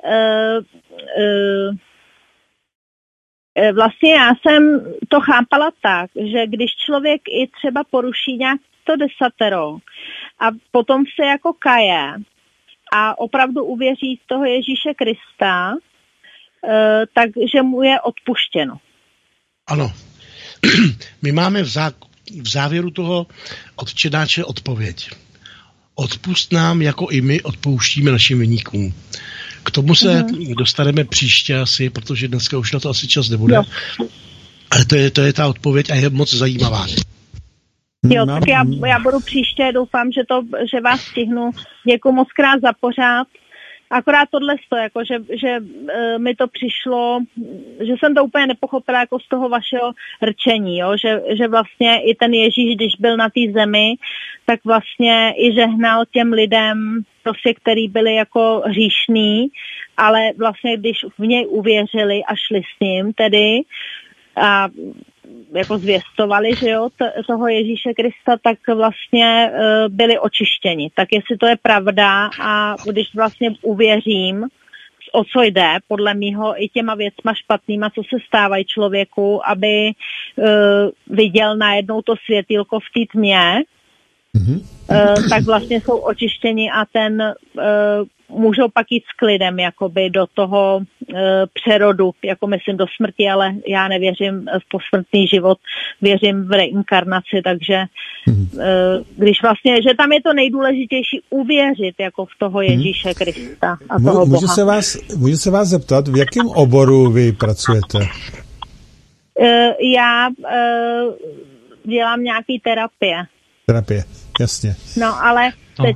vlastně já jsem to chápala tak, že když člověk i třeba poruší nějak to desatero a potom se jako kaje a opravdu uvěří v toho Ježíše Krista, takže mu je odpuštěno. Ano. My máme v závěru toho Otčenáče odpověď. Odpusť nám, jako i my odpouštíme našim viníkům. K tomu se dostaneme příště asi, protože dneska už na to asi čas nebude. Jo. Ale to je ta odpověď a je moc zajímavá. Jo, tak já budu příště, doufám, že vás stihnu. Děkuji moc krát za pořád. Akorát tohle jako, že mi to přišlo, že jsem to úplně nepochopila jako z toho vašeho rčení, jo? Že vlastně i ten Ježíš, když byl na té zemi, tak vlastně i žehnal těm lidem, prostě, který byli jako hříšní, ale vlastně když v něj uvěřili a šli s ním tedy a jako zvěstovali, že jo, toho Ježíše Krista, tak vlastně byli očištěni. Tak jestli to je pravda a když vlastně uvěřím, o co jde, podle mýho i těma věcma špatnýma, co se stávají člověku, aby viděl najednou to světýlko v té tmě, tak vlastně jsou očištěni a můžou pak jít s klidem jakoby do toho přerodu, jako myslím do smrti, ale já nevěřím v posmrtný život, věřím v reinkarnaci, takže když vlastně, že tam je to nejdůležitější uvěřit jako v toho Ježíše Krista a toho Boha. Můžu se vás zeptat, v jakém oboru vy pracujete? Já dělám nějaký terapie. Terapie, jasně. No, ale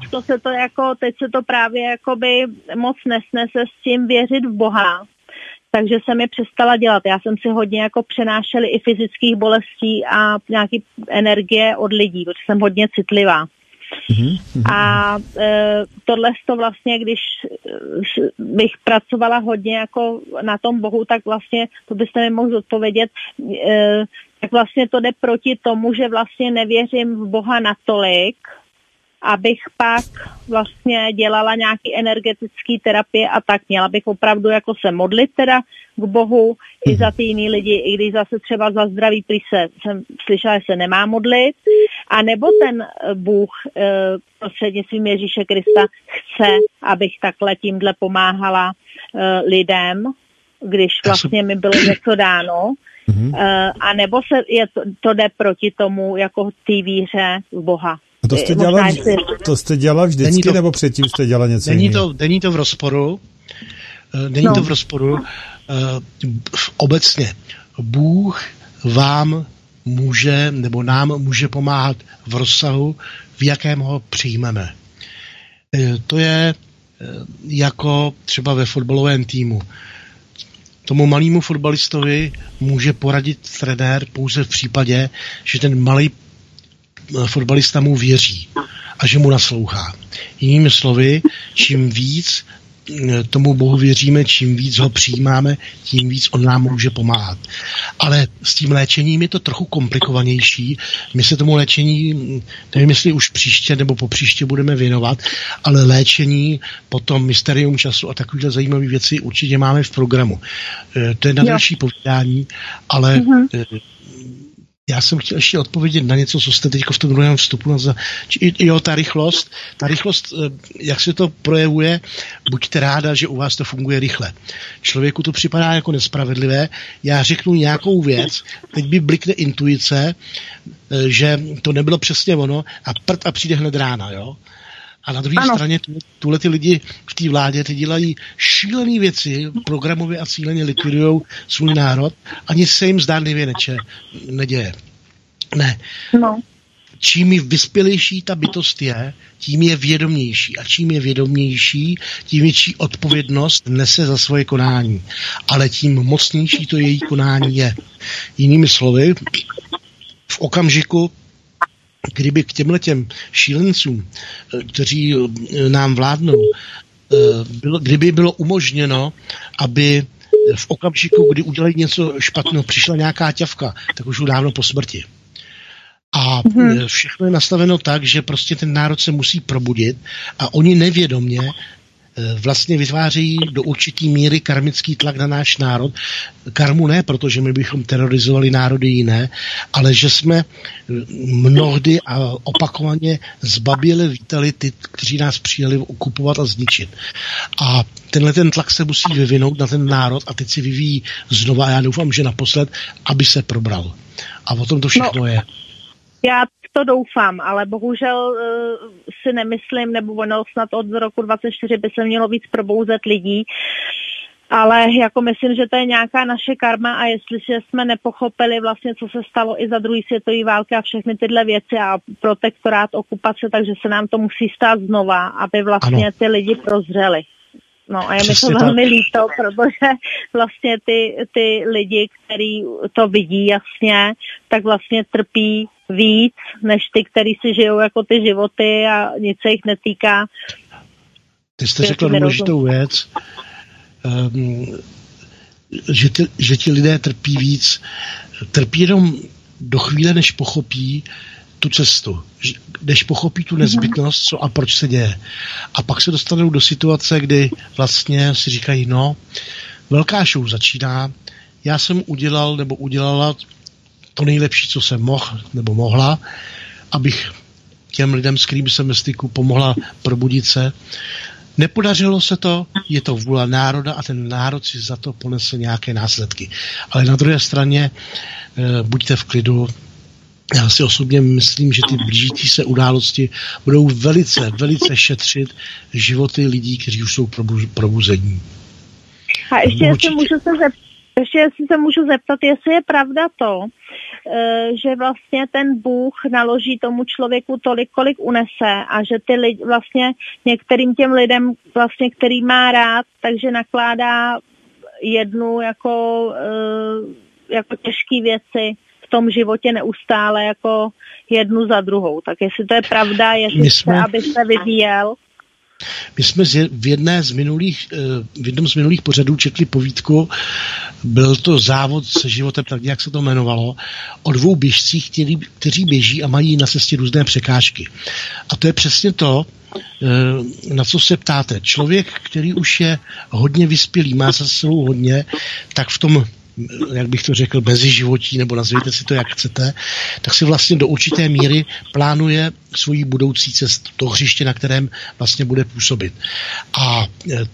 teď se to právě jakoby moc nesnese s tím věřit v Boha. Takže jsem je přestala dělat. Já jsem si hodně jako přenášeli i fyzických bolestí a nějaký energie od lidí, protože jsem hodně citlivá. A tohle to vlastně, když bych pracovala hodně jako na tom Bohu, tak vlastně, to byste mi mohli odpovědět, tak vlastně to jde proti tomu, že vlastně nevěřím v Boha natolik, abych pak vlastně dělala nějaký energetický terapie a tak. Měla bych opravdu jako se modlit teda k Bohu i za ty jiný lidi, i když zase třeba za zdraví jsem slyšela, že se nemá modlit, a nebo ten Bůh prostřednictvím Ježíše Krista chce, abych takhle tímhle pomáhala lidem, když vlastně mi bylo něco dáno, a nebo to jde proti tomu jako té víře v Boha. A to jste dělala vždycky, nebo předtím jste dělala něco jiného? Není to v rozporu. To v rozporu. Obecně Bůh vám může, nebo nám může pomáhat v rozsahu, v jakém ho přijmeme. To je jako třeba ve fotbalovém týmu. Tomu malému fotbalistovi může poradit trenér pouze v případě, že ten malý fotbalista mu věří a že mu naslouchá. Jinými slovy, čím víc tomu Bohu věříme, čím víc ho přijímáme, tím víc on nám může pomáhat. Ale s tím léčením je to trochu komplikovanější. My se tomu léčení, nevím, jestli už příště nebo po příště budeme věnovat, ale léčení, potom mysterium času a takovýhle zajímavé věci určitě máme v programu. To je na další povídání, ale já jsem chtěl ještě odpovědět na něco, co jste teď v tom druhém vstupu ta rychlost, jak se to projevuje, buďte ráda, že u vás to funguje rychle. Člověku to připadá jako nespravedlivé, já řeknu nějakou věc, teď by blikne intuice, že to nebylo přesně ono a přijde hned rána, jo? A na druhé straně tuhle ty lidi v té vládě ty dělají šílené věci, programově a cíleně likvidujou svůj národ, ani se jim zdánlivě neděje. Ne. No. Čím vyspělejší ta bytost je, tím je vědomější. A čím je vědomější, tím větší odpovědnost nese za svoje konání. Ale tím mocnější to její konání je. Jinými slovy, v okamžiku, kdyby k těmhletěm šílencům, kteří nám vládnou, kdyby bylo umožněno, aby v okamžiku, kdy udělají něco špatného, přišla nějaká ťavka, tak už dávno po smrti. A všechno je nastaveno tak, že prostě ten národ se musí probudit a oni nevědomě vlastně vytvářejí do určitý míry karmický tlak na náš národ. Karmu ne, protože my bychom terorizovali národy jiné, ale že jsme mnohdy a opakovaně zbaběle vítali ty, kteří nás přijeli okupovat a zničit. A tenhle ten tlak se musí vyvinout na ten národ a teď si vyvíjí znova, já doufám, že naposled, aby se probral. A o tom to všechno je. Já to doufám, ale bohužel si nemyslím, nebo ono snad od roku 24 by se mělo víc probouzet lidí, ale jako myslím, že to je nějaká naše karma a jestliže jsme nepochopili vlastně, co se stalo i za druhé světové války a všechny tyhle věci a protektorát, okupace, takže se nám to musí stát znova, aby vlastně ty lidi prozřeli. No a je mi to velmi líto, protože vlastně ty lidi, kteří to vidí jasně, tak vlastně trpí víc, než ty, kteří si žijou jako ty životy a nic se jich netýká. Ty jste řekla důležitou věc, že ti lidé trpí víc. Trpí jenom do chvíle, než pochopí tu cestu, než pochopí tu nezbytnost, co a proč se děje. A pak se dostanou do situace, kdy vlastně si říkají, no, velká show začíná, já jsem udělal nebo udělala to nejlepší, co jsem mohl nebo mohla, abych těm lidem, s kterými jsem ve styku, pomohla probudit se. Nepodařilo se to, je to vůle národa a ten národ si za to ponese nějaké následky. Ale na druhé straně buďte v klidu. Já si osobně myslím, že ty blížící se události budou velice, velice šetřit životy lidí, kteří už jsou probuzení. A ještě jestli se můžu zeptat, jestli je pravda to, že vlastně ten Bůh naloží tomu člověku tolik, kolik unese a že ty lidi, vlastně některým těm lidem, vlastně, který má rád, takže nakládá jednu jako těžké věci v tom životě neustále jako jednu za druhou. Tak jestli to je pravda, jestli abyste vyvíjel. My jsme v jednom z minulých pořadů četli povídku, byl to závod se životem, tak jak se to jmenovalo, o 2 běžcích, kteří běží a mají na cestě různé překážky. A to je přesně to, na co se ptáte. Člověk, který už je hodně vyspělý, má za sebou hodně, tak v tom, jak bych to řekl, meziživotí, nebo nazvěte si to, jak chcete, tak si vlastně do určité míry plánuje svoji budoucí cestu, to hřiště, na kterém vlastně bude působit. A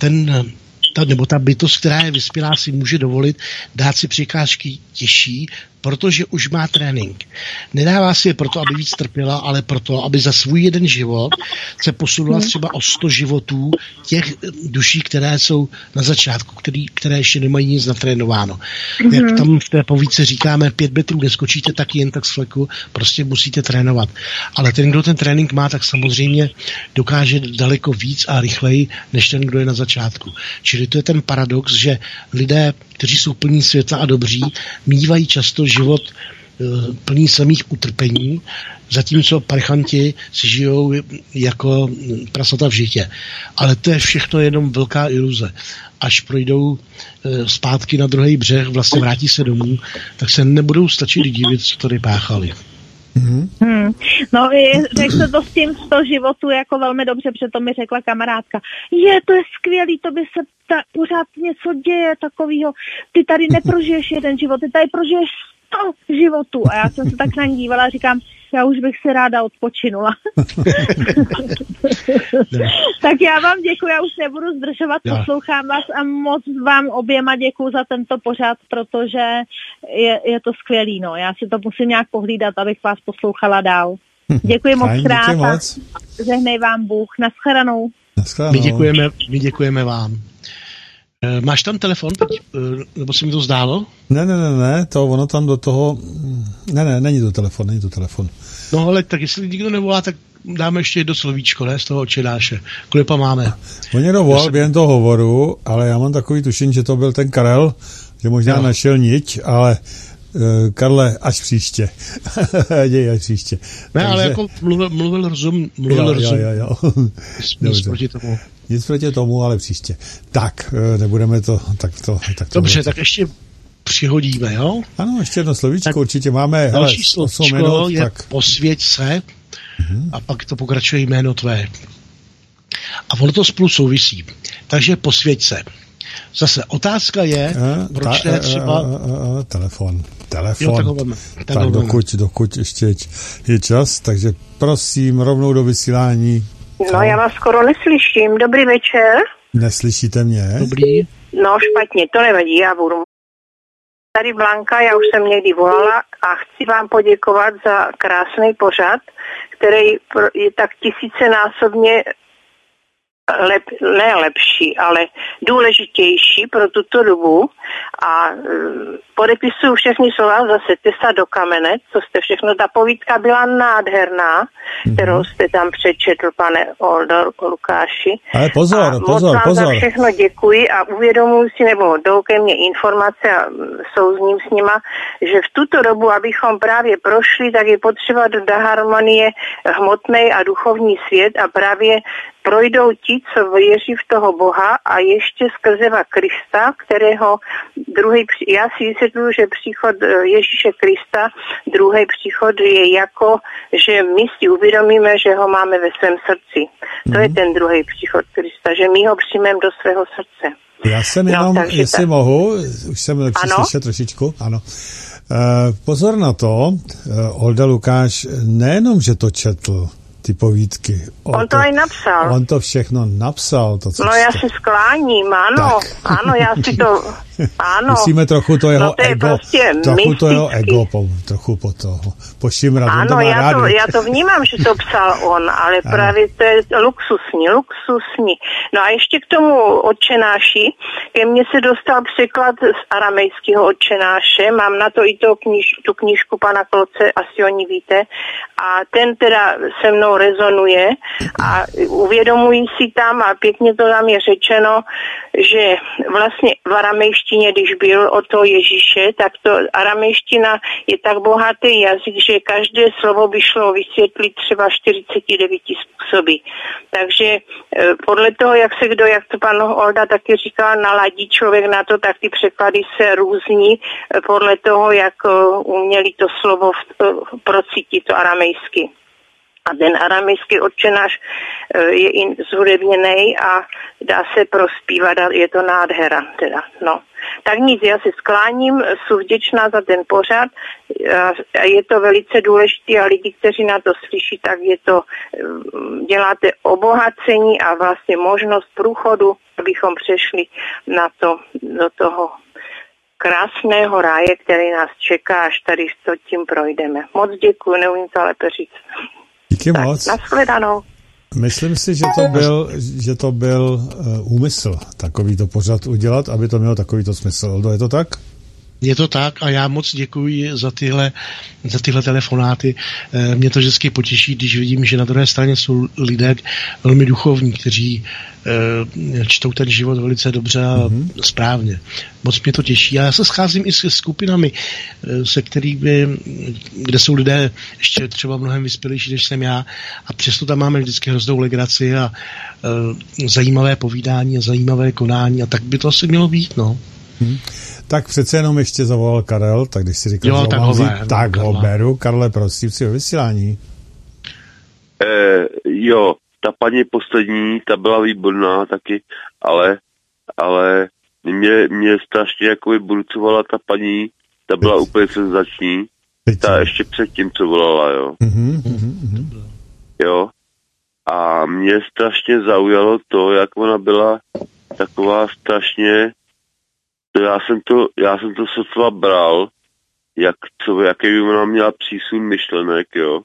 ta bytost, která je vyspělá, si může dovolit dát si překážky těžší, protože už má trénink. Nedává si je proto, aby víc trpěla, ale proto, aby za svůj jeden život se posunula třeba o 100 životů těch duší, které jsou na začátku, které ještě nemají nic natrénováno. Jak tam v té povídce říkáme, 5 metrů neskočíte tak jen tak z fleku, prostě musíte trénovat. Ale ten, kdo ten trénink má, tak samozřejmě dokáže daleko víc a rychleji, než ten, kdo je na začátku. Čili to je ten paradox, že lidé, kteří jsou plní světla a dobří, mívají často život plný samých utrpení, zatímco parchanti si žijou jako prasata v žitě. Ale to je všechno jenom velká iluze. Až projdou zpátky na druhý břeh, vlastně vrátí se domů, tak se nebudou stačit divit, co tady páchali. No, řekl se to s tím 100 životů jako velmi dobře, protože to mi řekla kamarádka. To je skvělý, to by se pořád něco děje takového. Ty tady neprožiješ jeden život, ty tady prožiješ 100 životů. A já jsem se tak na ní dívala a říkám, já už bych se ráda odpočinula. Tak já vám děkuji, já už nebudu zdržovat, poslouchám vás a moc vám oběma děkuji za tento pořad, protože je to skvělý. No. Já si to musím nějak pohlídat, abych vás poslouchala dál. Děkuji moc krát a žehnej vám Bůh. Naschledanou. My děkujeme vám. Máš tam telefon, nebo se mi to zdálo? Ne, ono tam do toho... Ne, není to telefon. No ale tak jestli nikdo nevolá, tak dáme ještě jedno slovíčko, ne, z toho očedáše. Kolik máme? On někdo volal během toho hovoru, ale já mám takový tušení, že to byl ten Karel, že možná našel niť, ale Karle, až příště. Děj, až příště. Ne, takže... ale jako mluvil rozum. Jo. Nic proti tomu. Nic proti tomu, ale příště. Tak, nebudeme to takto. Dobře, tak ještě přihodíme, jo? Ano, ještě jedno slovíčko, tak určitě máme. Další slovíčko je tak... posvěť se a pak to pokračuje jméno tvé. A ono to spolu souvisí. Takže posvěť se. Zase otázka je, proč ne třeba... Telefon. Jo, tak dokud ještě je čas, takže prosím, rovnou do vysílání. No, já vás skoro neslyším. Dobrý večer. Neslyšíte mě? Dobrý. No, špatně, to nevadí, já budu. Tady Blanka, já už jsem někdy volala a chci vám poděkovat za krásný pořad, který je tak tisícenásobně ne lepší, ale důležitější pro tuto dobu a podepisuju všechny slova zase tesa do kamene, co jste všechno, ta povídka byla nádherná, kterou jste tam přečetl, pane Oldo Lukáši. Ale pozor. Moc vám za všechno děkuji a uvědomuji si, nebo jdou ke mně informace a souzním s nima, že v tuto dobu, abychom právě prošli, tak je potřeba do harmonie hmotný a duchovní svět a právě projdou ti, co věří v toho Boha a ještě skrze Krista, kterého já si vysvětluji, že příchod Ježíše Krista, druhý příchod je jako, že my si uvědomíme, že ho máme ve svém srdci. To je ten druhý příchod Krista, že my ho přijmeme do svého srdce. Já jsem jenom, jestli mohu, už jsem lepší slyšet trošičku, ano. Pozor na to, Olda Lukáš nejenom, že to četl, ty povídky. On to aj napsal. On to všechno napsal. To, co já si skláním, ano, já si to Ano. Musíme trochu to jeho no to je ego, prostě trochu po toho pošimrat. Ano, já to vnímám, že to psal on, ale ano. Právě to je luxusní. No a ještě k tomu Otčenáši, ke mně se dostal překlad z aramejského Otčenáše, mám na to i tu knížku pana Kloce, asi o ní víte, a ten teda se mnou rezonuje a uvědomují si tam, a pěkně to tam je řečeno, že vlastně v aramejštině, když byl od toho Ježíše, tak to aramejština je tak bohatý jazyk, že každé slovo by šlo vysvětlit třeba 49 způsoby. Takže podle toho, jak to pan Olda taky říkal, naladí člověk na to, tak ty překlady se různí podle toho, jak uměli to slovo procítit, to aramejsky. A ten aramejský Otčenáš je i zhudebněnej a dá se prospívat a je to nádhera teda, no. Tak nic, já se skláním, jsem vděčná za ten pořad, je to velice důležité a lidi, kteří na to slyší, tak je to, děláte obohacení a vlastně možnost průchodu, abychom přešli na to, do toho krásného ráje, který nás čeká, až tady to tím projdeme. Moc děkuji, neumím to lépe říct. Díky moc. Nashledanou. Myslím si, že to byl úmysl takovýto pořad udělat, aby to mělo takovýto smysl. Oldo, je to tak? Je to tak a já moc děkuji za tyhle telefonáty. Mě to vždycky potěší, když vidím, že na druhé straně jsou lidé velmi duchovní, kteří čtou ten život velice dobře a správně. Moc mě to těší. A já se scházím i s skupinami, se kterými, kde jsou lidé ještě třeba mnohem vyspělejší, než jsem já, a přesto tam máme vždycky hroznou legraci a zajímavé povídání a zajímavé konání a tak by to asi mělo být, no. Tak přece jenom ještě zavolal Karel, tak když si říkal, tak ho beru. Karle, prosím, si o vysílání. Jo, ta paní poslední, ta byla výborná taky, ale mě strašně jakoby burcovala ta paní, ta byla úplně senzační, ta ještě předtím, co volala, jo. Jo, a mě strašně zaujalo to, jak ona byla taková strašně, já jsem to sotva bral, jaký ona měla přísun myšlenek, jo.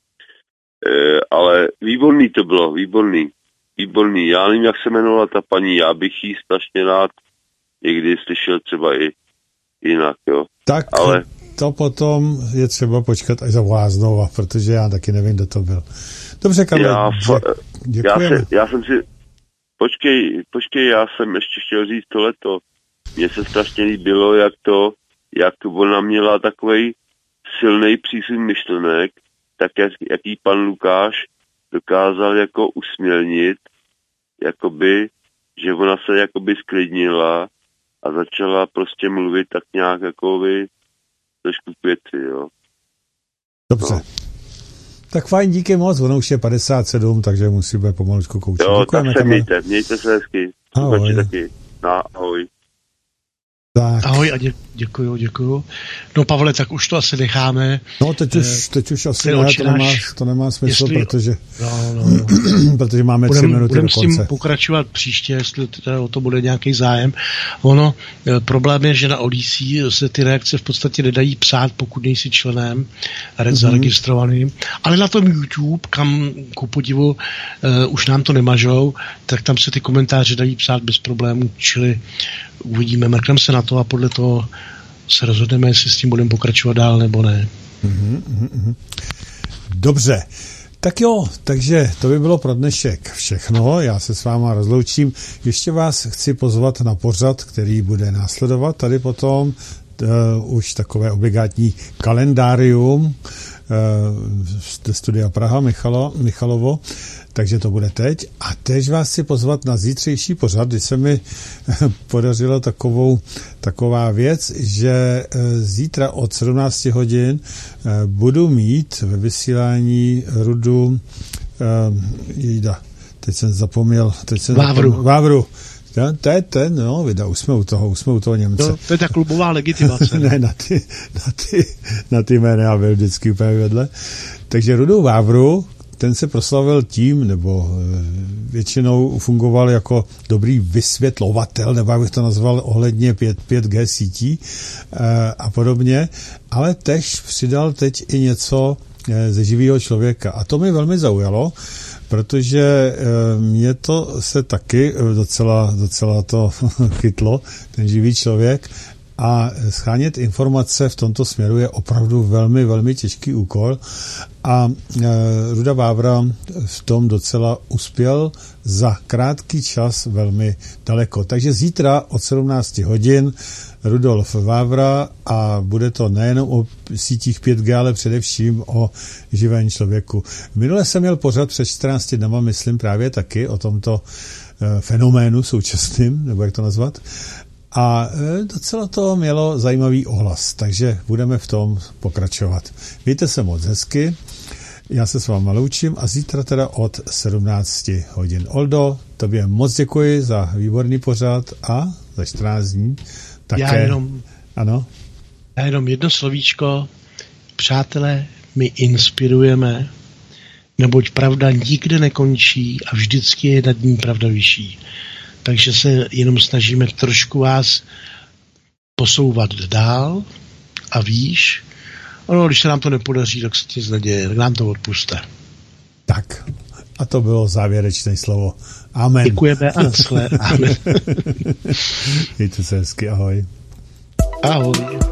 Ale výborný to bylo, výborný. Já nevím, jak se jmenovala ta paní, já bych jí strašně rád někdy slyšel třeba i jinak, jo. Tak ale to potom je třeba počkat až zavolá znova, protože já taky nevím, kdo to byl. Dobře, Karle, děkujeme. Já jsem si, počkej, já jsem ještě chtěl říct tohleto. Mně se strašně líbilo, jak ona měla takovej silný přísun myšlenek, tak jaký pan Lukáš dokázal jako usměrnit, jakoby, že ona se jakoby sklidnila a začala prostě mluvit tak nějak jakoby trošku k věci, jo. Dobře. No. Tak fajn, díky moc, ono už je 57, takže musíme pomalučku koučit. Jo, děkujeme, tak se mějte se hezky. Ahoj. Taky. Ahoj. Tak. Ahoj a děkuju. No Pavle, tak už to asi necháme. No teď už asi to nemá smysl, protože protože máme 3 minuty do konce. Budeme s tím pokračovat příště, jestli o to bude nějaký zájem. Problém je, že na Odysee se ty reakce v podstatě nedají psát, pokud nejsi členem zaregistrovaným, ale na tom YouTube, kam ku podivu už nám to nemažou, tak tam se ty komentáře dají psát bez problémů, čili uvidíme, mrkneme se na to a podle toho se rozhodneme, jestli s tím budeme pokračovat dál nebo ne. Dobře. Tak jo, takže to by bylo pro dnešek všechno. Já se s váma rozloučím. Ještě vás chci pozvat na pořad, který bude následovat. Tady potom už takové obligátní kalendárium ze studia Praha Michalovo. Takže to bude teď. A teď vás chci pozvat na zítřejší pořad, kdy se mi podařilo taková věc, že zítra od 17 hodin budu mít ve vysílání Rudu teď jsem zapomněl. Vávru. To je ten, no, už jsme u toho Němce. To je ta klubová legitimace. Ne, na ty jmény já byl vždycky úplně vedle. Takže Rudu Vávru, ten se proslavil tím, nebo většinou fungoval jako dobrý vysvětlovatel, nebo jak bych to nazval, ohledně 5G sítí a podobně, ale tež přidal teď i něco ze živého člověka. A to mi velmi zaujalo, protože mě to se taky docela to chytlo, ten živý člověk, a shánět informace v tomto směru je opravdu velmi, velmi těžký úkol a Ruda Vávra v tom docela uspěl za krátký čas velmi daleko. Takže zítra od 17 hodin Rudolf Vávra a bude to nejenom o sítích 5G, ale především o živém člověku. Minule jsem měl pořad před 14 dnama, myslím právě taky o tomto fenoménu současným, nebo jak to nazvat. A docela to mělo zajímavý ohlas, takže budeme v tom pokračovat. Mějte se moc hezky, já se s váma loučím a zítra teda od 17 hodin. Oldo, tobě moc děkuji za výborný pořad a za 14 dní také. Já jenom jedno slovíčko. Přátelé, my inspirujeme, neboť pravda nikde nekončí a vždycky je nad ní pravda vyšší. Takže se jenom snažíme trošku vás posouvat dál a výš. Ono, když se nám to nepodaří, tak se nic neděje, tak nám to odpuste. Tak, a to bylo závěrečné slovo. Amen. Děkujeme a naschle. Amen. Mějte se hezky, ahoj. Ahoj.